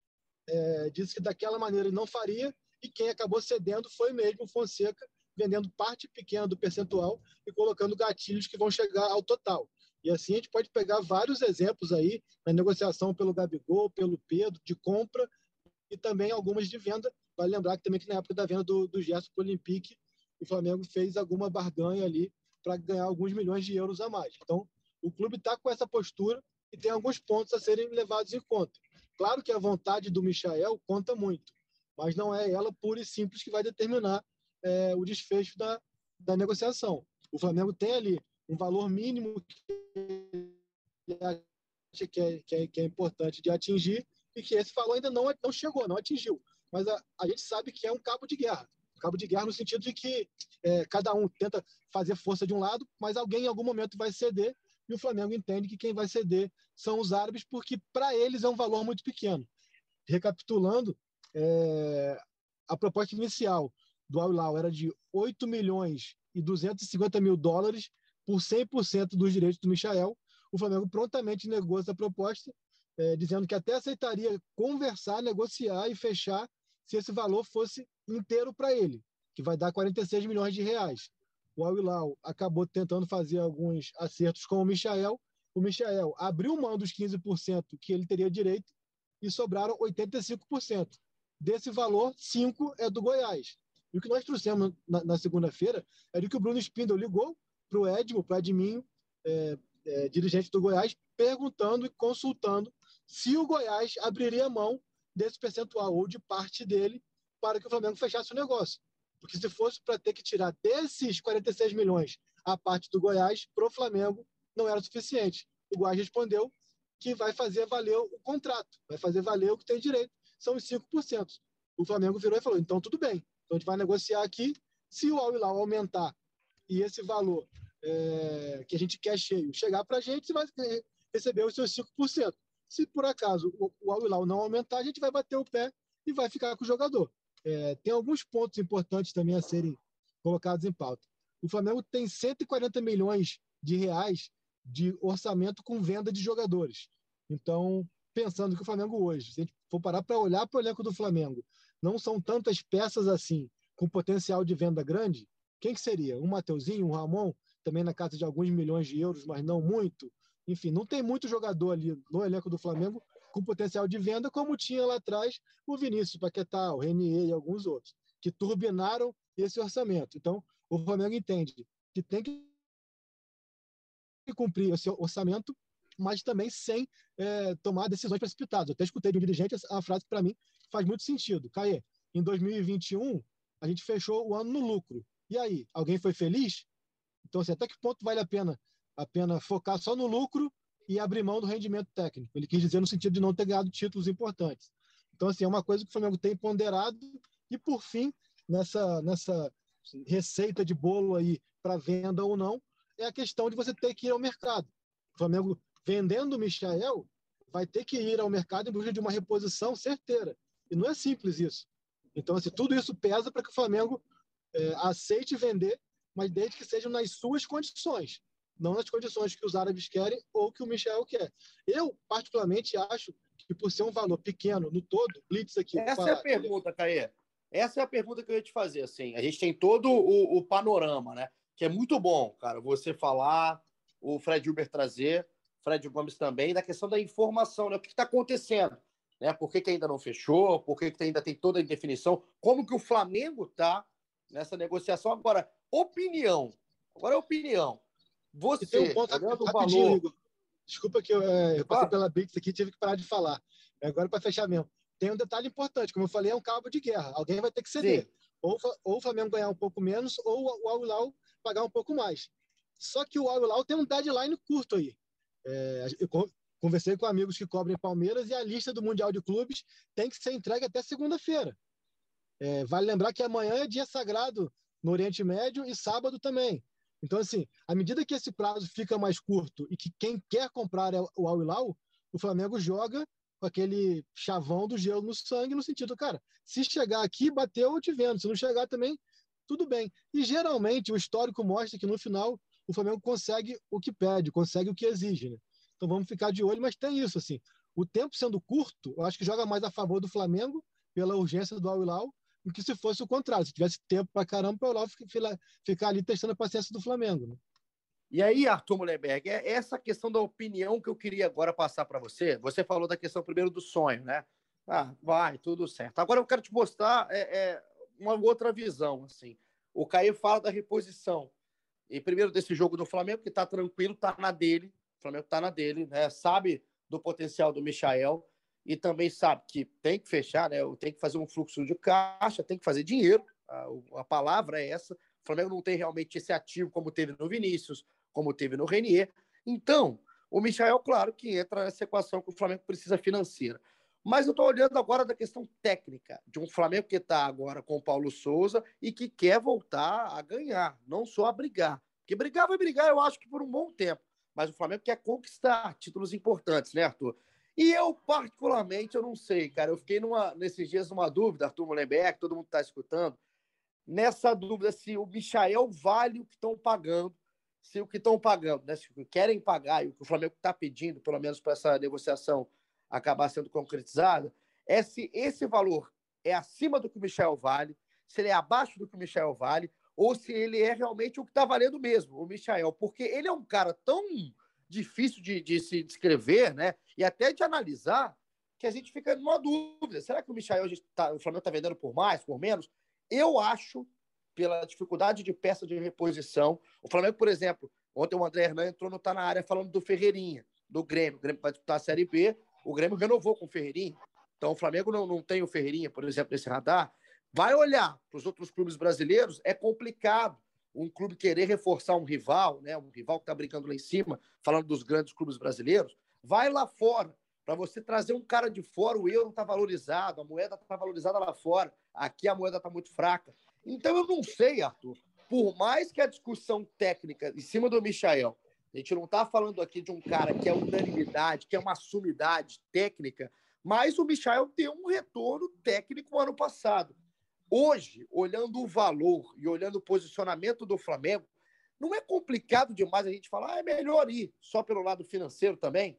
é, disse que daquela maneira ele não faria, e quem acabou cedendo foi mesmo o Fonseca, vendendo parte pequena do percentual e colocando gatilhos que vão chegar ao total. E assim a gente pode pegar vários exemplos aí na negociação pelo Gabigol, pelo Pedro, de compra, e também algumas de venda. Vale lembrar que também que na época da venda do, do Gerson para o Olympique, o Flamengo fez alguma barganha ali para ganhar alguns milhões de euros a mais. Então, o clube está com essa postura e tem alguns pontos a serem levados em conta. Claro que a vontade do Michael conta muito, mas não é ela pura e simples que vai determinar é, o desfecho da, da negociação. O Flamengo tem ali um valor mínimo que ele acha que é, que é, que é importante de atingir, e que esse valor ainda não, não chegou, não atingiu. Mas a, a gente sabe que é um cabo de guerra. Um cabo de guerra no sentido de que é, cada um tenta fazer força de um lado, mas alguém em algum momento vai ceder, e o Flamengo entende que quem vai ceder são os árabes, porque para eles é um valor muito pequeno. Recapitulando, é, a proposta inicial do Al Hilal era de oito milhões e duzentos e cinquenta mil dólares por cem por cento dos direitos do Michael. O Flamengo prontamente negou essa proposta, é, dizendo que até aceitaria conversar, negociar e fechar se esse valor fosse inteiro para ele, que vai dar quarenta e seis milhões de reais. O Al Hilal acabou tentando fazer alguns acertos com o Michael. O Michael abriu mão dos quinze por cento que ele teria direito e sobraram oitenta e cinco por cento. Desse valor, cinco por cento é do Goiás. E o que nós trouxemos na, na segunda-feira é de que o Bruno Spindel ligou para o Edmo, para o Edminho, é, é, dirigente do Goiás, perguntando e consultando se o Goiás abriria mão desse percentual ou de parte dele para que o Flamengo fechasse o negócio. Porque se fosse para ter que tirar desses quarenta e seis milhões a parte do Goiás, para o Flamengo não era suficiente. O Goiás respondeu que vai fazer valer o contrato, vai fazer valer o que tem direito, são os cinco por cento. O Flamengo virou e falou, então tudo bem, então a gente vai negociar aqui, se o Al Hilal aumentar e esse valor é, que a gente quer cheio chegar para a gente, você vai receber os seus cinco por cento. Se por acaso o Al Hilal não aumentar, a gente vai bater o pé e vai ficar com o jogador. É, tem alguns pontos importantes também a serem colocados em pauta. O Flamengo tem cento e quarenta milhões de reais de orçamento com venda de jogadores. Então, pensando que o Flamengo hoje, se a gente for parar para olhar para o elenco do Flamengo, não são tantas peças assim com potencial de venda grande, quem que seria? Um Mateuzinho, um Ramon, também na casa de alguns milhões de euros, mas não muito. enfim, não tem muito jogador ali no elenco do Flamengo com potencial de venda, como tinha lá atrás o Vinícius, Paquetá, o Renier e alguns outros, que turbinaram esse orçamento. Então, o Flamengo entende que tem que cumprir esse orçamento, mas também sem é, tomar decisões precipitadas. Eu até escutei de um dirigente a frase que, para mim, faz muito sentido. Caê, em dois mil e vinte e um, a gente fechou o ano no lucro. E aí, alguém foi feliz? Então, assim, até que ponto vale a pena, a pena focar só no lucro e abrir mão do rendimento técnico? Ele quis dizer no sentido de não ter ganhado títulos importantes. Então, assim, é uma coisa que o Flamengo tem ponderado. E, por fim, nessa, nessa receita de bolo aí para venda ou não, é a questão de você ter que ir ao mercado. O Flamengo, vendendo o Michael, vai ter que ir ao mercado em busca de uma reposição certeira. E não é simples isso. Então, assim, tudo isso pesa para que o Flamengo é, aceite vender, mas desde que sejam nas suas condições, não nas condições que os árabes querem ou que o Michael quer. Eu, particularmente, acho que por ser um valor pequeno no todo, Blitz aqui... Essa falar, é a pergunta, Caê. Essa é a pergunta que eu ia te fazer. Assim, a gente tem todo o, o panorama, né? Que é muito bom, cara, você falar, o Fred Uber trazer, Fred Gomes também, da questão da informação, né? O que está acontecendo? Né? Por que, que ainda não fechou? Por que, que ainda tem toda a indefinição? Como que o Flamengo está nessa negociação? Agora, opinião. Agora é opinião. Você, e tem um ponto olhando o rapidinho, valor... Igor. Desculpa que eu, é, eu passei claro. pela Blitz aqui e tive que parar de falar. Agora, para fechar mesmo. Tem um detalhe importante, como eu falei, é um cabo de guerra. Alguém vai ter que ceder. Ou, ou o Flamengo ganhar um pouco menos, ou o Al Hilal pagar um pouco mais. Só que o Al Hilal tem um deadline curto aí. É, eu conversei com amigos que cobrem Palmeiras e a lista do Mundial de Clubes tem que ser entregue até segunda-feira. É, vale lembrar que amanhã é dia sagrado no Oriente Médio e sábado também. Então, assim, à medida que esse prazo fica mais curto e que quem quer comprar é o Al Hilal, o Flamengo joga com aquele chavão do gelo no sangue, no sentido, cara, se chegar aqui, bateu, eu te vendo. Se não chegar também, tudo bem. E, geralmente, o histórico mostra que, no final, o Flamengo consegue o que pede, consegue o que exige, né? Então, vamos ficar de olho, mas tem isso, assim. O tempo sendo curto, eu acho que joga mais a favor do Flamengo, pela urgência do Al Hilal, do que se fosse o contrário. Se tivesse tempo pra caramba, para o Al Hilal ficar ali testando a paciência do Flamengo, né? E aí, Arthur Mullenberg, é essa questão da opinião que eu queria agora passar para você. Você falou da questão primeiro do sonho, né? Ah, vai, tudo certo. Agora eu quero te mostrar é, é, uma outra visão, assim. O Caio fala da reposição. E primeiro desse jogo do Flamengo, que está tranquilo, está na dele. O Flamengo está na dele, né? Sabe do potencial do Michael e também sabe que tem que fechar, né? Tem que fazer um fluxo de caixa, tem que fazer dinheiro. A, a palavra é essa. O Flamengo não tem realmente esse ativo como teve no Vinícius, como teve no Renier. Então, o Michael, claro que entra nessa equação que o Flamengo precisa financeira. Mas eu estou olhando agora da questão técnica, de um Flamengo que está agora com o Paulo Souza e que quer voltar a ganhar, não só a brigar. Porque brigar vai brigar, eu acho que por um bom tempo. Mas o Flamengo quer conquistar títulos importantes, né, Arthur? E eu, particularmente, eu não sei, cara. Eu fiquei numa, nesses dias numa dúvida, Arthur Mullenberg, todo mundo está escutando, nessa dúvida se o Michael vale o que estão pagando, se o que estão pagando, né, se querem pagar e o que o Flamengo está pedindo, pelo menos para essa negociação acabar sendo concretizada, é se esse valor é acima do que o Michael vale, se ele é abaixo do que o Michael vale, ou se ele é realmente o que está valendo mesmo, o Michael, porque ele é um cara tão difícil de, de se descrever, né, e até de analisar, que a gente fica numa dúvida. Será que o Michael, a gente tá, o Flamengo está vendendo por mais, por menos? Eu acho, pela dificuldade de peça de reposição, o Flamengo, por exemplo, ontem o André Hernan entrou no Tá Na Área falando do Ferreirinha, do Grêmio. O Grêmio vai disputar a Série B, o Grêmio renovou com o Ferreirinha. Então o Flamengo não, não tem o Ferreirinha, por exemplo, nesse radar. Vai olhar para os outros clubes brasileiros, é complicado um clube querer reforçar um rival, né? Um rival que está brincando lá em cima, falando dos grandes clubes brasileiros. Vai lá fora, para você trazer um cara de fora, o euro está valorizado, a moeda está valorizada lá fora, aqui a moeda está muito fraca. Então eu não sei, Arthur, por mais que a discussão técnica em cima do Michael, a gente não está falando aqui de um cara que é unanimidade, que é uma sumidade técnica, mas o Michael tem um retorno técnico no ano passado. Hoje, olhando o valor e olhando o posicionamento do Flamengo, não é complicado demais a gente falar, ah, é melhor ir só pelo lado financeiro também?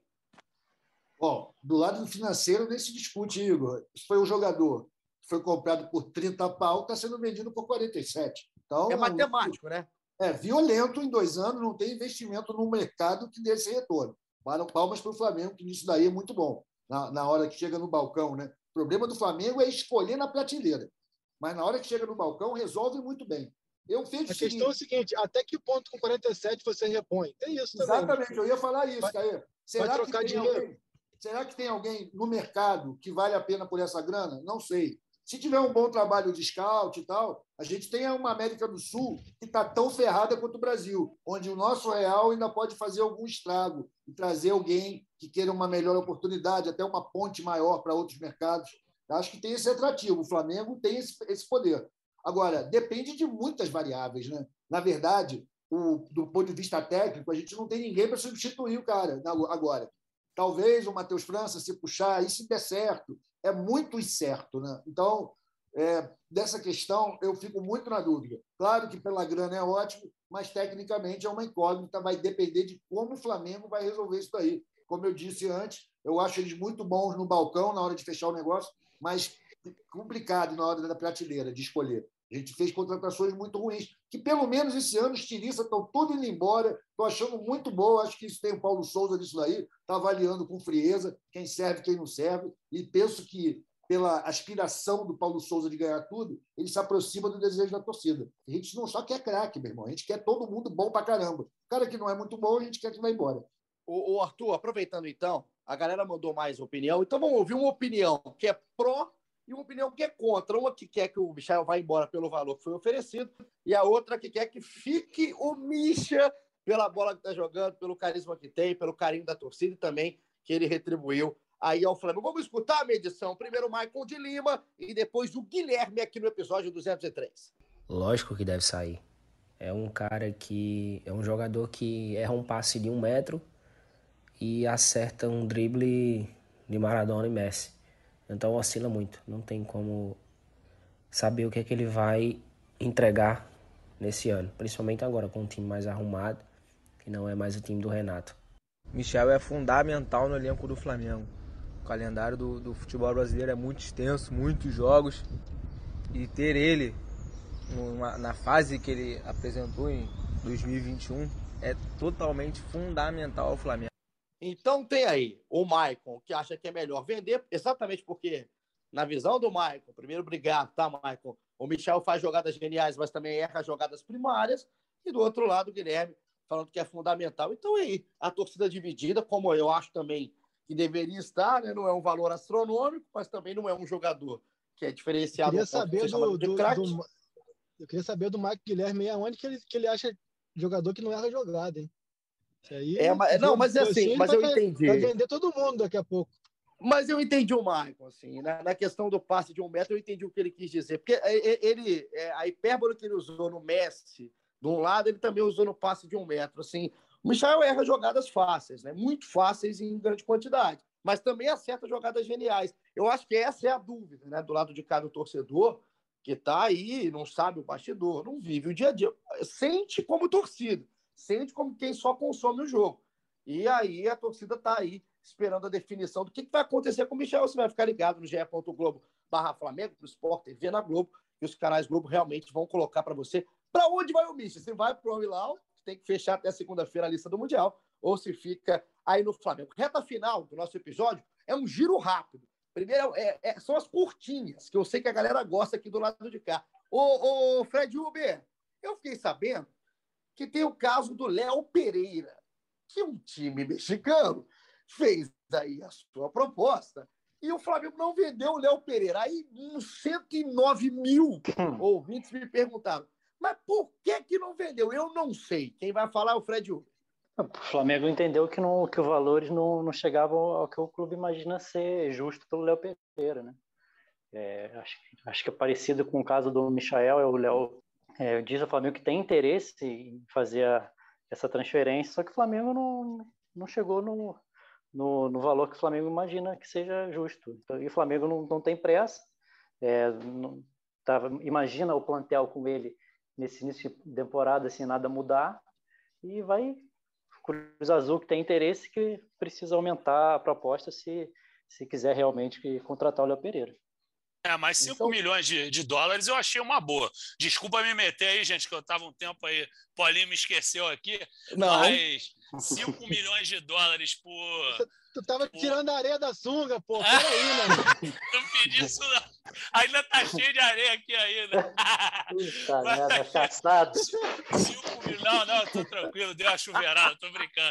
Bom, do lado financeiro nem se discute, Igor. Isso foi um jogador que foi comprado por trinta pau, está sendo vendido por quarenta e sete. Então, é matemático, né? É violento em dois anos, não tem investimento no mercado que dê esse retorno. Palmas para o Flamengo, que nisso daí é muito bom, na, na hora que chega no balcão, né? O problema do Flamengo é escolher na prateleira, mas na hora que chega no balcão, resolve muito bem. Eu fiz a questão seguinte, é o seguinte, até que ponto com quarenta e sete você repõe? Tem isso também. Exatamente, eu ia falar isso, Caê. Será vai trocar que tem dinheiro? Alguém, será que tem alguém no mercado que vale a pena por essa grana? Não sei. Se tiver um bom trabalho de scout e tal, a gente tem uma América do Sul que está tão ferrada quanto o Brasil, onde o nosso real ainda pode fazer algum estrago e trazer alguém que queira uma melhor oportunidade, até uma ponte maior para outros mercados. Acho que tem esse atrativo. O Flamengo tem esse, esse poder. Agora, depende de muitas variáveis, né? Na verdade, o, do ponto de vista técnico, a gente não tem ninguém para substituir o cara agora. Talvez o Matheus França, se puxar, isso der certo. É muito incerto, né? Então, é, dessa questão, eu fico muito na dúvida. Claro que pela grana é ótimo, mas tecnicamente é uma incógnita, vai depender de como o Flamengo vai resolver isso daí. Como eu disse antes, eu acho eles muito bons no balcão na hora de fechar o negócio, mas complicado na hora da prateleira de escolher. A gente fez contratações muito ruins, que pelo menos esse ano os estilistas estão todos indo embora. Estou achando muito bom, acho que isso tem o Paulo Souza nisso daí, está avaliando com frieza quem serve e quem não serve, e penso que, pela aspiração do Paulo Souza de ganhar tudo, ele se aproxima do desejo da torcida. A gente não só quer craque, meu irmão, a gente quer todo mundo bom pra caramba. O cara que não é muito bom, a gente quer que vá embora. O, o Arthur, aproveitando então, a galera mandou mais opinião, então vamos ouvir uma opinião que é pró e uma opinião que é contra. Uma que quer que o Michel vá embora pelo valor que foi oferecido e a outra que quer que fique o Misha pela bola que está jogando, pelo carisma que tem, pelo carinho da torcida e também que ele retribuiu aí ao Flamengo. Vamos escutar a medição. Primeiro o Maicon de Lima e depois o Guilherme aqui no episódio duzentos e três. Lógico que deve sair. É um cara que... É um jogador que erra um passe de um metro e acerta um drible de Maradona e Messi. Então oscila muito, não tem como saber o que é que ele vai entregar nesse ano, principalmente agora com um time mais arrumado, que não é mais o time do Renato. Michel é fundamental no elenco do Flamengo. O calendário do, do futebol brasileiro é muito extenso, muitos jogos, e ter ele numa, na fase que ele apresentou em dois mil e vinte e um é totalmente fundamental ao Flamengo. Então tem aí o Maicon, que acha que é melhor vender, exatamente porque, na visão do Maicon, primeiro, obrigado, tá, Maicon? O Michel faz jogadas geniais, mas também erra jogadas primárias. E do outro lado, o Guilherme falando que é fundamental. Então é aí, a torcida dividida, como eu acho também que deveria estar, né? Não é um valor astronômico, mas também não é um jogador que é diferenciado. Eu queria saber do, do, do, eu queria saber do Maicon Guilherme aonde que ele, que ele acha jogador que não erra jogada, hein? Aí, é, mas, não, mas é assim, mas eu entendi. Vai vender todo mundo daqui a pouco. Mas eu entendi o Maicon, assim, na, na questão do passe de um metro, eu entendi o que ele quis dizer. Porque ele, a hipérbole que ele usou no Messi, de um lado, ele também usou no passe de um metro. Assim, o Michel erra jogadas fáceis, né? Muito fáceis em grande quantidade, mas também acerta jogadas geniais. Eu acho que essa é a dúvida, né? Do lado de cada torcedor que está aí, não sabe o bastidor, não vive o dia a dia, sente como torcida. Sente como quem só consome o jogo. E aí a torcida está aí esperando a definição do que, que vai acontecer com o Michel. Você vai ficar ligado no ge ponto globo barra Flamengo, no Sport T V, na Globo, e os canais Globo realmente vão colocar para você para onde vai o Michel. Se vai para o Al-Hilal, que tem que fechar até segunda-feira a lista do Mundial, ou se fica aí no Flamengo. Reta final do nosso episódio é um giro rápido. Primeiro é, é, são as curtinhas, que eu sei que a galera gosta aqui do lado de cá. Ô, ô Fred Uber, eu fiquei sabendo que tem o caso do Léo Pereira, que um time mexicano fez aí a sua proposta e o Flamengo não vendeu o Léo Pereira. Aí uns cento e nove mil ouvintes me perguntaram, mas por que que não vendeu? Eu não sei. Quem vai falar é o Fred Uber. O Flamengo entendeu que, não, que os valores não, não chegavam ao que o clube imagina ser justo pelo Léo Pereira, né? É, acho, acho que é parecido com o caso do Michael, é o Léo. É, diz o Flamengo que tem interesse em fazer a, essa transferência, só que o Flamengo não, não chegou no, no, no valor que o Flamengo imagina que seja justo. Então, e o Flamengo não, não tem pressa. É, não, tá, imagina o plantel com ele nesse início de temporada, assim, nada mudar, e vai Cruz Azul, que tem interesse, que precisa aumentar a proposta se, se quiser realmente que contratar o Léo Pereira. É, mas cinco então... milhões de, de dólares eu achei uma boa. Desculpa me meter aí, gente, que eu estava um tempo aí, Paulinho me esqueceu aqui, não. mas cinco milhões de dólares por... Tu tava por... tirando a areia da sunga, pô. Peraí, mano. Não pedi isso, não. Ainda tá cheio de areia aqui ainda. Puta merda, caçado. cinco milhões... Não, não, eu tô tranquilo. Deu uma chuveirada, tô brincando.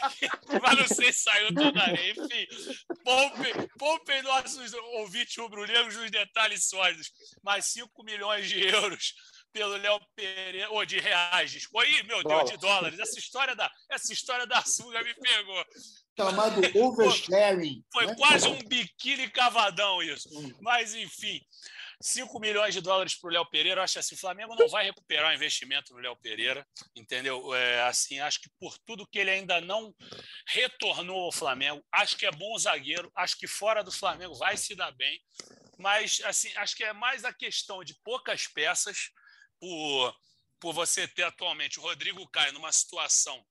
Mas não sei se saiu toda a areia. Enfim, poupem, poupem nossos ouvintes rubro-negros nos detalhes sólidos. Mais cinco milhões de euros pelo Léo Pereira, ou de reais, oi, meu Deus, de dólares. Essa história da, essa história da sunga me pegou. Chamado oversharing. Foi né? quase um biquíni cavadão isso. Mas, enfim, cinco milhões de dólares para o Léo Pereira. Eu acho assim, o Flamengo não vai recuperar o investimento no Léo Pereira, entendeu? É, assim, acho que por tudo que ele ainda não retornou ao Flamengo, acho que é bom zagueiro, acho que fora do Flamengo vai se dar bem, mas, assim, acho que é mais a questão de poucas peças, por, por você ter atualmente o Rodrigo Caio numa situação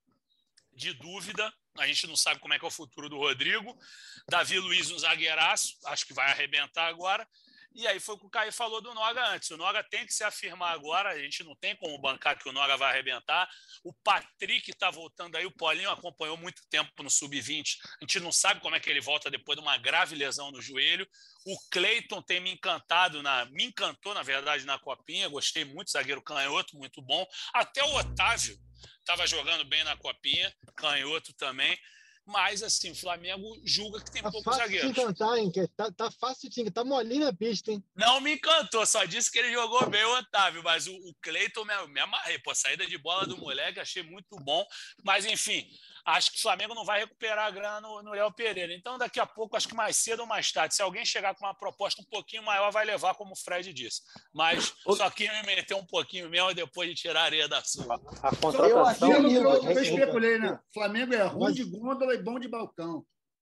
de dúvida. A gente não sabe como é que é o futuro do Rodrigo. Davi Luiz, um zagueiraço, acho que vai arrebentar agora. E aí foi o que o Caio falou do Noga antes. O Noga tem que se afirmar agora, a gente não tem como bancar que o Noga vai arrebentar. O Patrick está voltando aí, o Paulinho acompanhou muito tempo no sub vinte. A gente não sabe como é que ele volta depois de uma grave lesão no joelho. O Cleiton tem me encantado, na, me encantou, na verdade, na Copinha. Gostei muito, zagueiro canhoto, muito bom. Até o Otávio estava jogando bem na Copinha, canhoto também. Mas, assim, o Flamengo julga que tem tá poucos zagueiros. Tá fácil de encantar, hein? Tá, tá fácil de encantar. Tá molinho na pista, hein? Não me encantou, só disse que ele jogou bem o Otávio, mas o, o Cleiton me, me amarrei. Pô, a saída de bola do moleque, achei muito bom. Mas, enfim, acho que o Flamengo não vai recuperar a grana no, no Léo Pereira. Então, daqui a pouco, acho que mais cedo ou mais tarde, se alguém chegar com uma proposta um pouquinho maior, vai levar, como o Fred disse. Mas só que me meter um pouquinho mesmo depois de tirar a areia da sua. A contratação... Eu, eu, eu, eu especulei, né? Flamengo é ruim de gôndola e bom de balcão.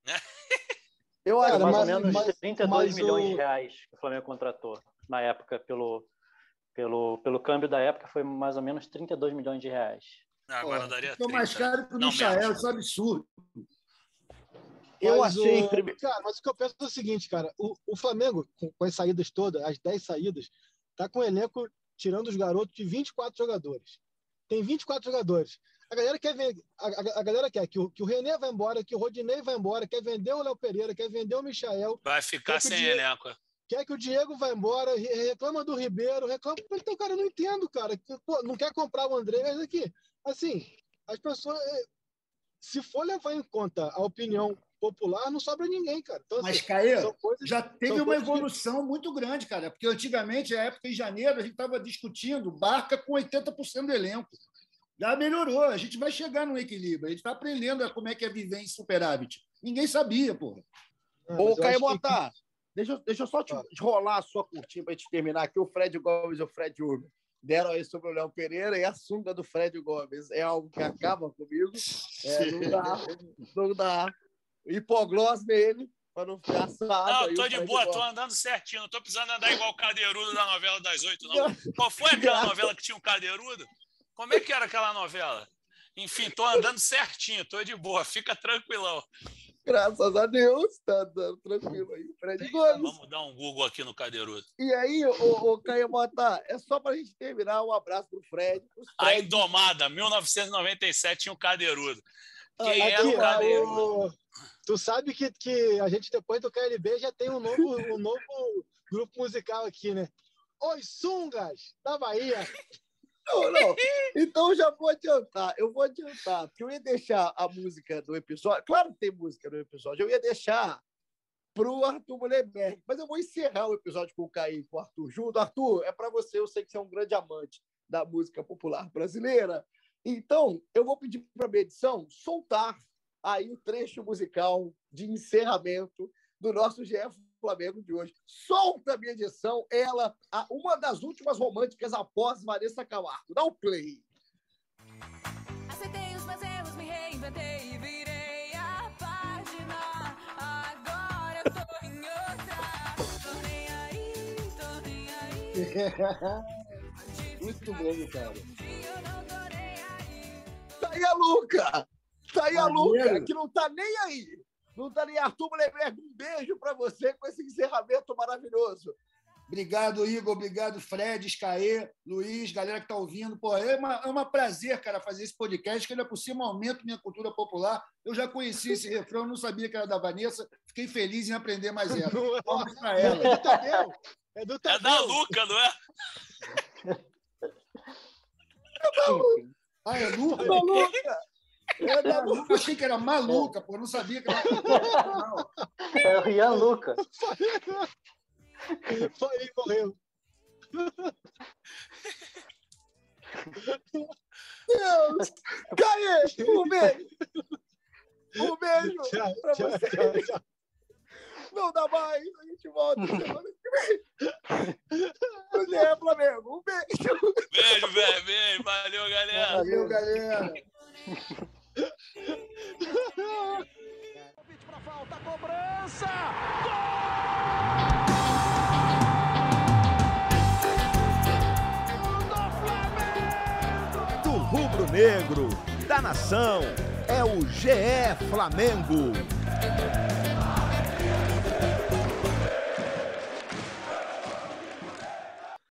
Eu acho mais ou menos mas, trinta e dois mas milhões o... de reais que o Flamengo contratou na época, pelo, pelo, pelo câmbio da época, foi mais ou menos trinta e dois milhões de reais. Agora daria trinta. Mais caro que o Michael, isso é absurdo. Eu mas achei. O... Cara, mas o que eu penso é o seguinte, cara: o, o Flamengo, com, com as saídas todas, as dez saídas, tá com o elenco tirando os garotos de vinte e quatro jogadores. Tem vinte e quatro jogadores. A galera quer ver, a, a, a galera quer que o, que o René vai embora, que o Rodinei vai embora, quer vender o Léo Pereira, quer vender o Michael. Vai ficar sem Diego, elenco. Quer que o Diego vá embora, reclama do Ribeiro, reclama. Então, cara, eu não entendo, cara. Pô, não quer comprar o André, mas aqui, assim, as pessoas, se for levar em conta a opinião popular, não sobra ninguém, cara. Então, mas, assim, Caê, coisas, já teve uma evolução que... muito grande, cara, porque antigamente, na época em janeiro, a gente estava discutindo Barca com oitenta por cento do elenco. Já melhorou, a gente vai chegar no equilíbrio, a gente está aprendendo como é que é viver em superávit. Ninguém sabia, porra. Ô, Caio Mota, que... deixa, deixa eu só te ah. rolar a sua curtinha para a gente terminar aqui. O Fred Gomes e o Fred Urban deram aí sobre o Léo Pereira e a sunga do Fred Gomes. É algo que acaba comigo. É, não dá, não dá. Hipoglós nele, para não ficar assado. Não, tô de boa, Gomes. Tô andando certinho. Não tô precisando andar igual o Cadeirudo da novela das oito, não. Qual foi aquela novela que tinha um Cadeirudo? Como é que era aquela novela? Enfim, tô andando certinho, tô de boa, fica tranquilão. Graças a Deus, tá andando tranquilo aí, Fred Gomes. Vamos dar um Google aqui no Cadeirudo. E aí, o, o Caio Mota, é só pra gente terminar, um abraço pro Fred. Fred. A Indomada, mil novecentos e noventa e sete, tinha um Cadeirudo. Quem aqui, era o Cadeirudo? O... Tu sabe que, que a gente, depois do K L B, já tem um novo, um novo grupo musical aqui, né? Os Sungas, da Bahia. Não, não. Então já vou adiantar. Eu vou adiantar, porque eu ia deixar a música do episódio. Claro que tem música no episódio. Eu ia deixar pro Arthur Mullenberg, mas eu vou encerrar o episódio com o Caio e com o Arthur junto. Arthur, é para você. Eu sei que você é um grande amante da música popular brasileira. Então, eu vou pedir para a minha edição soltar aí o trecho musical de encerramento do nosso G F Flamengo de hoje. Solta a minha edição, ela, a, uma das últimas românticas após Vanessa Camargo. Dá o play. Aceitei os meus erros, me reinventei e virei a página. Agora eu tô em outra. Tô nem aí, tô nem aí. Muito bom, cara. Tá aí a Luca! Tá aí a Luca, que não tá nem aí. Não tá nem Arthur Mullenberg. Um beijo para você com esse encerramento maravilhoso. Obrigado, Igor. Obrigado, Fred, Scaê, Luiz, galera que está ouvindo. Pô, é uma, é uma prazer, cara, fazer esse podcast, que ainda por cima aumenta minha cultura popular. Eu já conheci esse refrão, não sabia que era da Vanessa. Fiquei feliz em aprender mais ela. Vamos para ela. É do Tadeu. É do É Tadeu. da Luca, não é? Ah, é Luca? Maluca! É da Luca. Achei que era maluca, pô. Não sabia que era não. É o Rian Luca. Foi ele, morreu. Deus! Caê! Um beijo! Um beijo Tchau, pra tchau, você! tchau, tchau. Não dá mais! A gente volta semana que vem! O G E Flamengo! Um beijo! Beijo, velho. Beijo. Valeu, galera. Valeu, galera. Convite pra falta, cobrança! Do rubro-negro, da nação, é o G E Flamengo.